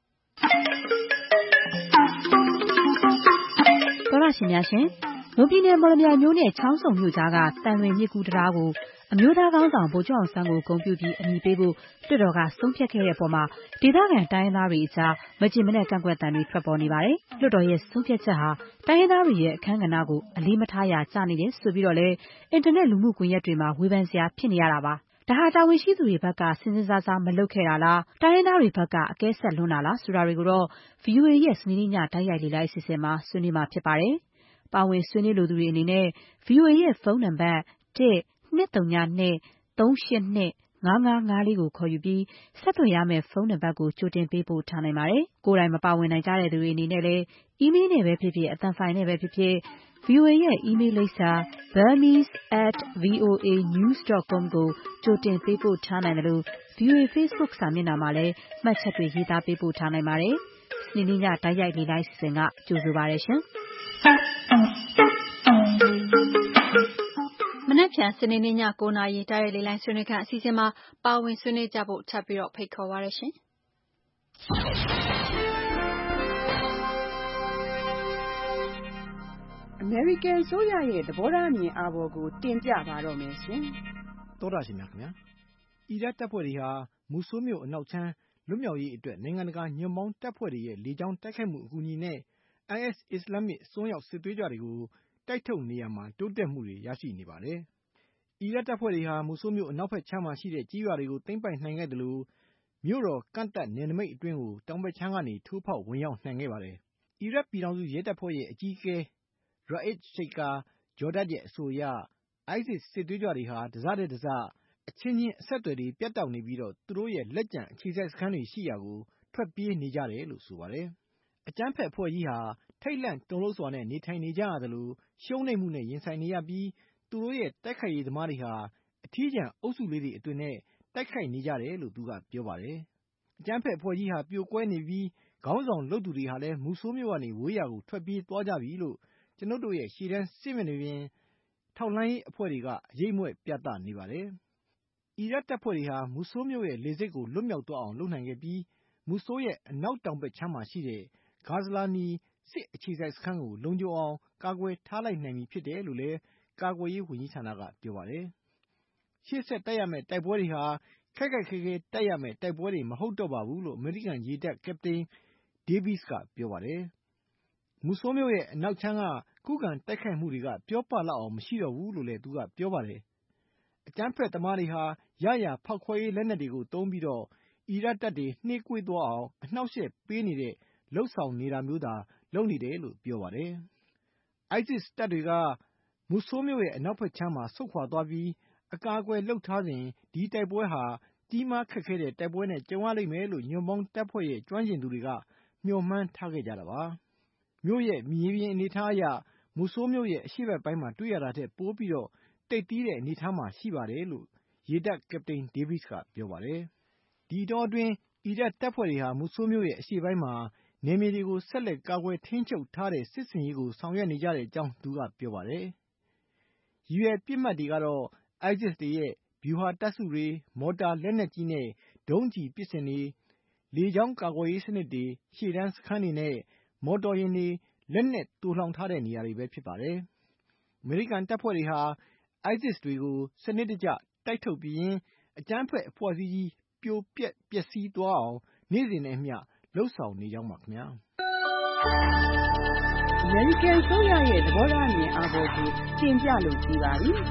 တော်ရရှင်များရှင်မွန်ပြည်နယ်မော်လမြိုင်မြို့နယ်ချောင်းဆုံမြို့ကြားကတန်လွင်မြစ်ကူးတရားကိုအမျိုးသားကောင်းဆောင်ဗိုလ်ချုပ်အောင်ဆန်းကိုဂုဏ်ပြုပြီးအမည်ပေးဖို့လွှတ်တော်ကဆုံးဖြတ်ခဲ့တဲ့အပေါ်မှာဒေသခံတိုင်းရင်းသားတွေအကြားမကျေမနပ်ကန့်ကွက်သံတွေထွက်ပေါ်နေပါတယ်။လွှတ်တော်ရဲ့ဆုံးဖြတ်ချက်ဟာတိုင်းရင်းသားတွေရဲ့အခမ်းကဏ္ဍကိုအလေးမထားရကျနေတယ်ဆိုပြီးတော့လည်းအင်တာနက်လူမှုကွန်ရက်တွေမှာဝေဖန်စရာဖြစ်နေရတာပါ။ဒါဟာတာဝန်ရှိသူတွေဘက်ကစဉ်းစဉ်းစားစားမလုပ်ခဲ့တာလားတိုင်းရင်းသားတွေဘက်ကအကဲဆက်လွန်းတာလားဆိုတာတွေကိုတော့ VOA ရဲ့စနေနေ့ညတိုက်ရိုက်လေ့လာအစီအစဉ်မှာဆွေးနွေးမှာဖြစ်ပါတယ်။ပါဝင်ဆွေးနွေးလိုသူတွေအနေနဲ့ VOA ရဲ့ဖုန်းနံပါတ်1-202-382-5554ကိုခေါ်ယူပြီးဆက်သွယ်ရမယ့်ဖုန်းနံပါတ်ကိုကြိုတင်ပေးပို့ထားနိုင်ပါတယ်။ကိုယ်တိုင်မပါဝင်နိုင်ကြတဲ့သူတွေအနေနဲ့လည်းအီးမေးလ်နဲ့ပဲဖြစ်ဖြစ်အသံဖိုင်နဲ့ပဲဖြစ်ဖြစ် VOA ရဲ့အီးမေးလ်လိပ်စာ burmese@voanews.com ကိုကြိုတင်ပေးပို့ထားနိုင်တယ်လို့ VOA Facebook စာမျက်နှာမှာလည်းမှတ်ချက်တွေရေးသားပေးပို့ထားနိုင်ပါတယ်။စနေနေ့ညတိုက်ရိုက်လေ့လာအစီအစဉ်ကကြိုဆိုပါရရှင်။မနက်ဖြန်စနေနေ့ည9:00နာရီတိုက်ရိုက်လေ့လာဆွေးနွေးခန့်အစီအစဉ်မှာပါဝင်ဆွေးနွေးကြဖို့ထပ်ပြီးတော့ဖိတ်ခေါ်ပါရရှင်။အမေရိကန်ဆိုရရဲ့သဘောထားအမြင်အာဘော်ကိုတင်ပြပါတော့မယ်ရှင်။သောတာရှင်များခင်ဗျာ။အီရတ်တပ်ဖွဲ့တွေဟာမူဆိုးမြို့အနောက်ချမ်းလွတ်မြောက်ရေးအတွက်နိုင်ငံတကာညွန့်ပေါင်းတပ်ဖွဲ့တွေရဲ့လေကြောင်းတိုက်ခိုက်မှုအကူအညီနဲ့ IS အစ္စလာမစ်အစွန်းရောက်စစ်သွေးကြွတွေကိုတိုက်ထုတ်နေရမှာတိုးတက်မှုတွေရရှိနေပါတယ်။အီရတ်တပ်ဖွဲ့တွေဟာမူဆိုးမြို့အနောက်ဘက်ခြမ်းမှာရှိတဲ့ကြေးရွာတွေကိုသိမ်းပိုက်နိုင်ခဲ့တယ်လို့မြို့တော်ကန့်တပ်နယ်နိမိတ်အတွင်းကိုတောင်ဘက်ခြမ်းကနေထိုးဖောက်ဝင်ရောက်နိုင်ခဲ့ပါတယ်။အီရတ်ပြည်ထောင်စုရဲတပ်ဖွဲ့ရဲ့အကြီးအကဲRa'id Sheikh Jordat ရဲ့အဆိုအရ ISIS စစ်သွေးကြွတွေဟာတစတဲ့တစအချင်းချင်းအဆက်အသွယ်တွေပြတ်တောက်နေပြီးတော့သူတို့ရဲ့လက်ကျန်အခြေစိုက်စခန်းတွေရှိရာကိုထွက်ပြေးနေကြတယ်လို့ဆိုပါတယ်။အကြမ်းဖက်အဖွဲ့ကြီးဟာထိတ်လန့်တုန်လှုပ်စွာနဲ့နေထိုင်နေကြရတယ်လို့ရှုံးနိမ့်မှုနဲ့ရင်ဆိုင်နေရပြီးသူတို့ရဲ့တိုက်ခိုက်ရေးသမားတွေဟာအထီးကျန်အုပ်စုလေးတွေအတွင်နဲ့တိုက်ခိုက်နေကြတယ်လို့သူကပြောပါတယ်။အကြမ်းဖက်အဖွဲ့ကြီးဟာပြိုကွဲနေပြီးခေါင်းဆောင်လုပ်သူတွေဟာလည်းမူဆိုးမြို့ကနေဝေးရာကိုထွက်ပြေးသွားကြပြီလို့ကျွန်ုပ်တို့ရဲ့ရှေ့တန်းစစ်မြေပြင်ထောက်လှမ်းရေးအဖွဲ့တွေကအရေးမွဲ့ပြသနေပါတယ်။အီရတ်တပ်ဖွဲ့တွေဟာမူဆိုးမြို့ရဲ့လေဆိပ်ကိုလွတ်မြောက်သွားအောင်လုပ်နိုင်ခဲ့ပြီးမူဆိုးရဲ့အနောက်တောင်ဘက်ခြမ်းမှာရှိတဲ့ဂါဇလာနီစစ်အခြေစိုက်စခန်းကိုလုံခြုံအောင်ကာကွယ်ထားလိုက်နိုင်ပြီဖြစ်တယ်လို့လည်းကာကွယ်ရေးဝန်ကြီးဌာနကပြောပါတယ်။ရှေ့ဆက်တိုက်ရမယ့်တိုက်ပွဲတွေဟာခက်ခက်ခဲခဲတိုက်ရမယ့်တိုက်ပွဲတွေမဟုတ်တော့ပါဘူးလို့အမေရိကန်ရေတပ်ကပတိန်ဒေးဗစ်ကပြောပါတယ်။မူဆိုးမြို့ရဲ့အနောက်ခြမ်းကခုခံတိုက်ခိုက်မှုတွေကပြောပလောက်အောင်မရှိတော့ဘူးလို့လည်းသူကပြောပါတယ်။အကြမ်းဖက်သမားတွေဟာရရာဖောက်ခွဲရေးလက်နက်တွေကိုသုံးပြီးတော့အီရတ်တပ်တွေနှေးကွေးသွားအောင်အနှောက်အယှက်ပေးနေတဲ့လှုပ်ဆောင်နေတာမျိုးသာလုပ်နေတယ်လို့ပြောပါတယ်။ ISIS တပ်တွေကမူဆိုးမြို့ရဲ့အနောက်ဘက်ခြမ်းမှာဆုတ်ခွာသွားပြီးအကာအကွယ်လှုပ်ထားစဉ်ဒီတိုက်ပွဲဟာကြီးမားခက်ခဲတဲ့တိုက်ပွဲနဲ့ကြုံရလိမ့်မယ်လို့ညွန့်ပေါင်းတပ်ဖွဲ့ရဲ့ကျွမ်းကျင်သူတွေကမျှော်မှန်းထားခဲ့ကြတာပါ။မြို့ရဲ့မြေပြင်အနေထားအရမူဆိုးမြို့ရဲ့အရှေ့ဘက်ပိုင်းမှာတွေ့ရတာထက်ပိုပြီးတော့တိတ်တီးတဲ့အနေထားမှာရှိပါတယ်လို့ရေတပ်ကပတိန်ဒေးဗစ်ကပြောပါတယ်။ဒီတော့အတွင်းအီရတ်တပ်ဖွဲ့တွေဟာမူဆိုးမြို့ရဲ့အရှေ့ပိုင်းမှာနယ်မြေတွေကိုဆက်လက်ကာကွယ်ထိန်းချုပ်ထားတဲ့စစ်စင်ရေးကိုဆောင်ရွက်နေကြတဲ့အကြောင်းသူကပြောပါတယ်။ရည်ရွယ်ပစ်မှတ်တွေကတော့ ISIS တွေရဲ့ဗျူဟာတပ်စုတွေမော်တာလက်နက်ကြီးနဲ့ဒုံးကျည်ပစ်စင်တွေလေကြောင်းကာကွယ်ရေးစနစ်တွေရှေ့တန်းစခန်းတွေနဲ့မော်တော်ယာဉ်တွေလက်နက်သိုလှောင်ထားတဲ့နေရာတွေပဲဖြစ်ပါတယ်။အမေရိကန်တပ်ဖွဲ့တွေဟာ ISIS တွေကိုစနစ်တကျတိုက်ထုတ်ပြီးရင်အကြမ်းဖက်အဖွဲ့အစည်းကြီးပြိုပျက်ပျက်စီးသွားအောင်နေ့စဉ်နဲ့အမျှလှုပ်ဆောင်နေကြောင်းပါခင်ဗျာ။အမေရိကန်ဆိုရရဲ့သဘောထားအမြင်အားပေါ်ကိုတင်ပြလို့ပြီးပါပြီ။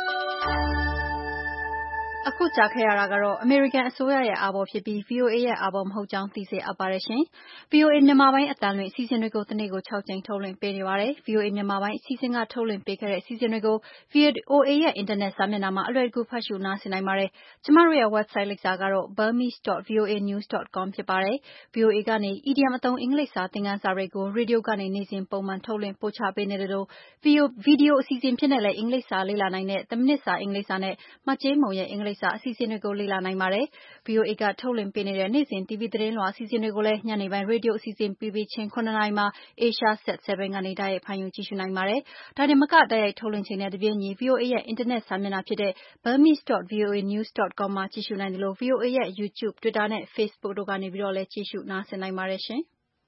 အခုကြားခဲ့ရတာကတော့အမေရိကန်အစိုးရရဲ့အာဘော်ဖြစ်ပြီး VOA ရဲ့အာဘော်မဟုတ်ကြောင်းသိစေအပ်ပါတယ်ရှင်။ VOA မြန်မာပိုင်းအသံလွှင့်အစီအစဉ်တွေကိုတစ်နေ့ကို6ကြိမ်ထုတ်လွှင့်ပေးနေပါတယ်။ VOA မြန်မာပိုင်းအစီအစဉ်ကထုတ်လွှင့်ပေးခဲ့တဲ့အစီအစဉ်တွေကို VOA ရဲ့အင်တာနက်စာမျက်နှာမှာအလွယ်တကူဖတ်ရှုနားဆင်နိုင်ပါတယ်။ကျမတို့ရဲ့ website လိပ်စာကတော့ burmese.voanews.com ဖြစ်ပါတယ်။ VOA ကနေ idiom အသုံးအင်္ဂလိပ်စာသင်ခန်းစာတွေကိုရေဒီယိုကနေနေ့စဉ်ပုံမှန်ထုတ်လွှင့်ပို့ချပေးနေတယ်လို့ဗီဒီယိုအစီအစဉ်ဖြစ်နေလဲအင်္ဂလိပ်စာလေ့လာနိုင်တဲ့10မိနစ်စာအင်္ဂလိပ်စာနဲ့မကြေးမုံရဲ့အင်္ဂလိပ်စာအစီအစဉ်တွေကိုလေ့လာနိုင်ပါတယ်။ VOA ကထုတ်လွှင့်ပေးနေတဲ့နေ့စဉ် TV သတင်းလွှာအစီအစဉ်တွေကိုလည်းညနေပိုင်းရေဒီယိုအစီအစဉ်ပြီးပြီးချင်း9နာရီမှာ Asia Set 7ကနေတိုက်ရိုက်ဖမ်းယူကြည့်ရှုနိုင်ပါတယ်။ဒါတင်မကတိုက်ရိုက်ထုတ်လွှင့်ချိန်နဲ့တပြေးညီ VOA ရဲ့အင်တာနက်စာမျက်နှာဖြစ်တဲ့ burmese.voanews.com မှာကြည့်ရှုနိုင်တယ်လို့ VOA ရဲ့ YouTube, Twitter နဲ့ Facebook တို့ကနေပြီးတော့လည်းကြည့်ရှုနားဆင်နိုင်ပါတယ်ရှင်။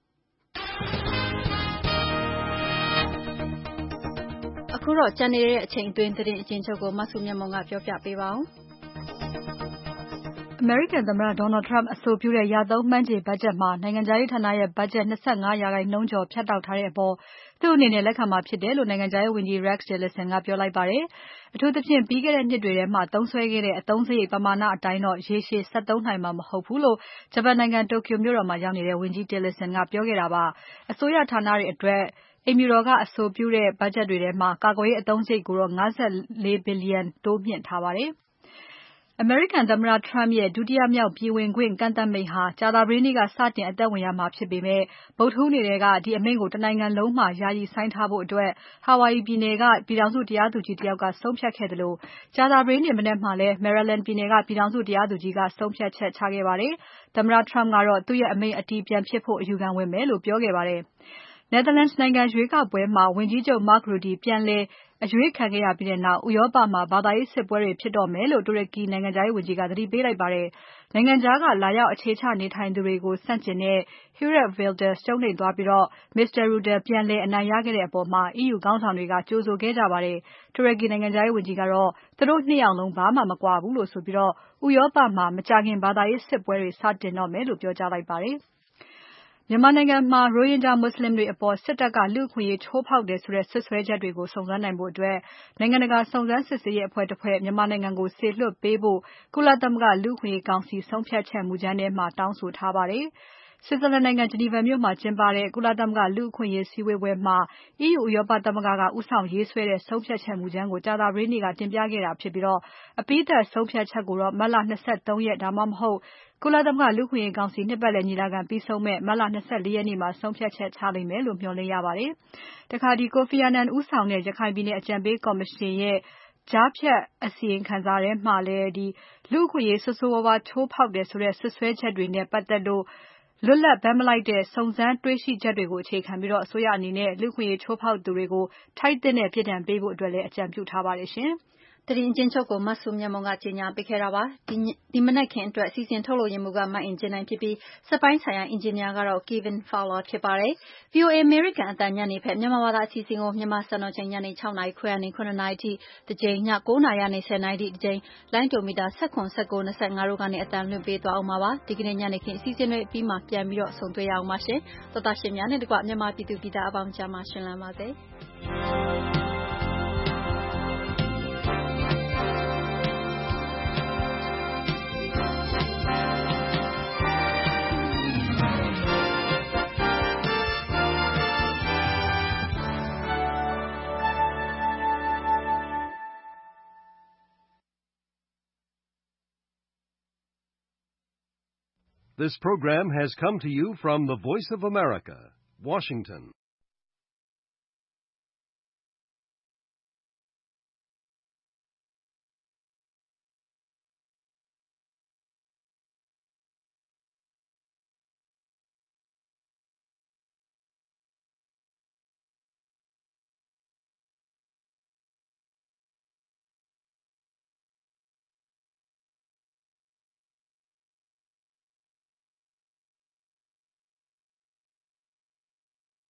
အခုတော့ကျန်နေတဲ့အချိန်အတွင်းသတင်းအကျဉ်းချုပ်ကိုမဆုမြတ်မွန်ကပြောပြပေးပါဦး။အမေရိကန်သမ္မတ Donald Trump အဆိုပြုတဲ့ရသုံးမှန်းခြေဘတ်ဂျက်မှာနိုင်ငံခြားရေးဌာနရဲ့ဘတ်ဂျက်25%ကျော်ဖြတ်တောက်ထားတဲ့အပေါ်သူ့အနေနဲ့လက်ခံမှာဖြစ်တယ်လို့နိုင်ငံခြားရေးဝန်ကြီး Rex Tillerson ကပြောလိုက်ပါတယ်။အထူးသဖြင့်ပြီးခဲ့တဲ့နှစ်တွေထဲမှာသုံးစွဲခဲ့တဲ့အသုံးစရိတ်ပမာဏအတိုင်းတော့ရေရှည်ဆက်သုံးနိုင်မှာမဟုတ်ဘူးလို့ဂျပန်နိုင်ငံတိုကျိုမြို့တော်မှာရောက်နေတဲ့ဝန်ကြီး Tillerson ကပြောခဲ့တာပါ။အစိုးရဌာနတွေအတွက်အိမ်ဖြူတော်ကအဆိုပြုတဲ့ဘတ်ဂျက်တွေထဲမှာကာကွယ်ရေးအသုံးစရိတ်ကိုတော့54ဘီလီယံတိုးမြှင့်ထားပါတယ်။အမေရိကန်သမ္မတ Trump ရဲ့ဒုတိယမြောက်ပြည်ဝင်ခွင့်ကန့်သတ်မိန့်ဟာကြာသပတေးနေ့ကစတင်အသက်ဝင်ရမှာဖြစ်ပေမဲ့ဗုဒ္ဓဟူးနေ့ကဒီအမိန့်ကိုတနိုင်ငံလုံးမှာယာယီဆိုင်းထားဖို့အတွက် Hawaii ပြည်နယ်ကပြည်ထောင်စုတရားသူကြီးတယောက်ကဆုံးဖြတ်ခဲ့တယ်လို့ကြာသပတေးနေ့မနက်မှာလဲ Maryland ပြည်နယ်ကပြည်ထောင်စုတရားသူကြီးကဆုံးဖြတ်ချက်ချခဲ့ပါတယ်။သမ္မတ Trump ကတော့သူ့ရဲ့အမိန့်အတည်ပြန်ဖြစ်ဖို့အယူခံဝင်မယ်လို့ပြောခဲ့ပါတယ်။ Netherlands နိုင်ငံရွေးကောက်ပွဲမှာဝန်ကြီးချုပ် Mark Rutte ပြန်လည်အရွေးခံခဲ့ရပြီးနောက်ဥရောပမှာဘာသာရေးစစ်ပွဲတွေဖြစ်တော့မယ်လို့တူရကီနိုင်ငံခြားရေးဝန်ကြီးကသတိပေးလိုက်ပါတယ်။နိုင်ငံခြားကလာရောက်အခြေချနေထိုင်သူတွေကိုဆန့်ကျင်တဲ့ Geert Wilders ရှုံးနိမ့်သွားပြီး Mr. Rutte ပြန်လည်အနိုင်ရခဲ့တဲ့အပေါ် EU ခေါင်းဆောင်တွေကကြိုဆိုခဲ့ကြပါတယ်။တူရကီနိုင်ငံခြားရေးဝန်ကြီးကတော့သူတို့2ယောက်လုံးဘာမှမကွာဘူးလို့ဆိုပြီးဥရောပမှာမကြာခင်ဘာသာရေးစစ်ပွဲတွေစတင်တော့မယ်လို့ပြောကြားလိုက်ပါတယ်။မြန်မာနိုင်ငံမှာရိုဟင်ဂျာမွတ်ဆလင်တွေအပေါ်စစ်တပ်ကလူ့အခွင့်အရေးချိုးဖောက်တယ်ဆိုတဲ့စွပ်စွဲချက်တွေကိုစုံစမ်းနိုင်ဖို့နိုင်ငံတကာစုံစမ်းစစ်ဆေးရေးအဖွဲ့တစ်ဖွဲ့မြန်မာနိုင်ငံကိုစေလွှတ်ပေးဖို့ကုလသမဂ္ဂလူ့အခွင့်အရေးကောင်စီဆုံးဖြတ်ချက်မူကြမ်းထဲမှာတောင်းဆိုထားပါတယ်။ Switzerland နိုင်ငံ Geneva မြို့မှာကျင်းပတဲ့ကုလသမဂ္ဂလူ့အခွင့်အရေးစည်းဝေးပွဲမှာ EU ဥရောပသမဂ္ဂကဦးဆောင်ရေးဆွဲတဲ့ဆုံးဖြတ်ချက်မူကြမ်းကိုကြာသပတေးနေ့ကတင်ပြခဲ့တာဖြစ်ပြီးအပြီးသတ်ဆုံးဖြတ်ချက်ကိုတော့မတ်လ23ရက်ဒါမှမဟုတ်ကုလသမဂ္ဂလူ့အခွင့်အရေးကောင်စီနှစ်ပတ်လည်ညီလာခံပြီးဆုံးမယ့်မတ်လ24ရက်နေ့မှာဆုံးဖြတ်ချက်ချလိမ့်မယ်လို့မျှော်လင့်ရပါတယ်။တခါKofi Annan ဦးဆောင်တဲ့ရခိုင်ပြည်နယ်အကြံပေးကော်မရှင်ရဲ့ကြားဖြတ်အစီရင်ခံစာထဲမှာလည်းလူ့အခွင့်အရေးဆိုးဆိုးဝါးဝါးချိုးဖောက်တယ်ဆိုတဲ့စွပ်စွဲချက်တွေနဲ့ပတ်သက်လို့လွတ်လပ်ဘက်မလိုက်တဲ့စုံစမ်းတွေ့ရှိချက်တွေကိုအခြေခံပြီးအစိုးရအနေနဲ့လူ့အခွင့်အရေးချိုးဖောက်သူတွေကိုထိုက်သင့်တဲ့ပြစ်ဒဏ်ပေးဖို့အတွက်လည်းအကြံပြုထားပါတယ်ရှင်။သတင်းကျဉ်းချုပ်ကိုမဆုမြတ်မွန်ကကြေညာပေးခဲ့တာပါဒီမနက်ခင်းအတွက်စီစဉ်ထုတ်လုပ်ရေးမှူးကမအင်ဂျင်နိုင်ဖြစ်ပြီးစက်ပိုင်းဆိုင်ရာအင်ဂျင်နီယာကတော့ Kevin Fowler ဖြစ်ပါတယ်။ VOA American အသံညနေဖက်မြန်မာဘာသာအစီအစဉ်ကိုမြန်မာစံတော်ချိန်ညနေ 6 နာရီခွဲကနေ 9 နာရီထိတစ်ကြိမ်ည 9 နာရီကနေ 10 နာရီထိတစ်ကြိမ်လိုင်းဒိုမီတာ 17 19 25တို့ကနေအသံလွှင့်ပေးသွားအောင်ပါဒီကနေ့ညနေခင်းအစီအစဉ်တွေအပြီးမှာပြန်ပြီးဆုံတွေ့ရအောင်ပါရှင်သောတာရှင်များနဲ့တကွမြန်မာပြည်သူပြည်သားအပေါင်းကြားမှာရှင်လန်းပါစေ This program has come to you from the Voice of America, Washington.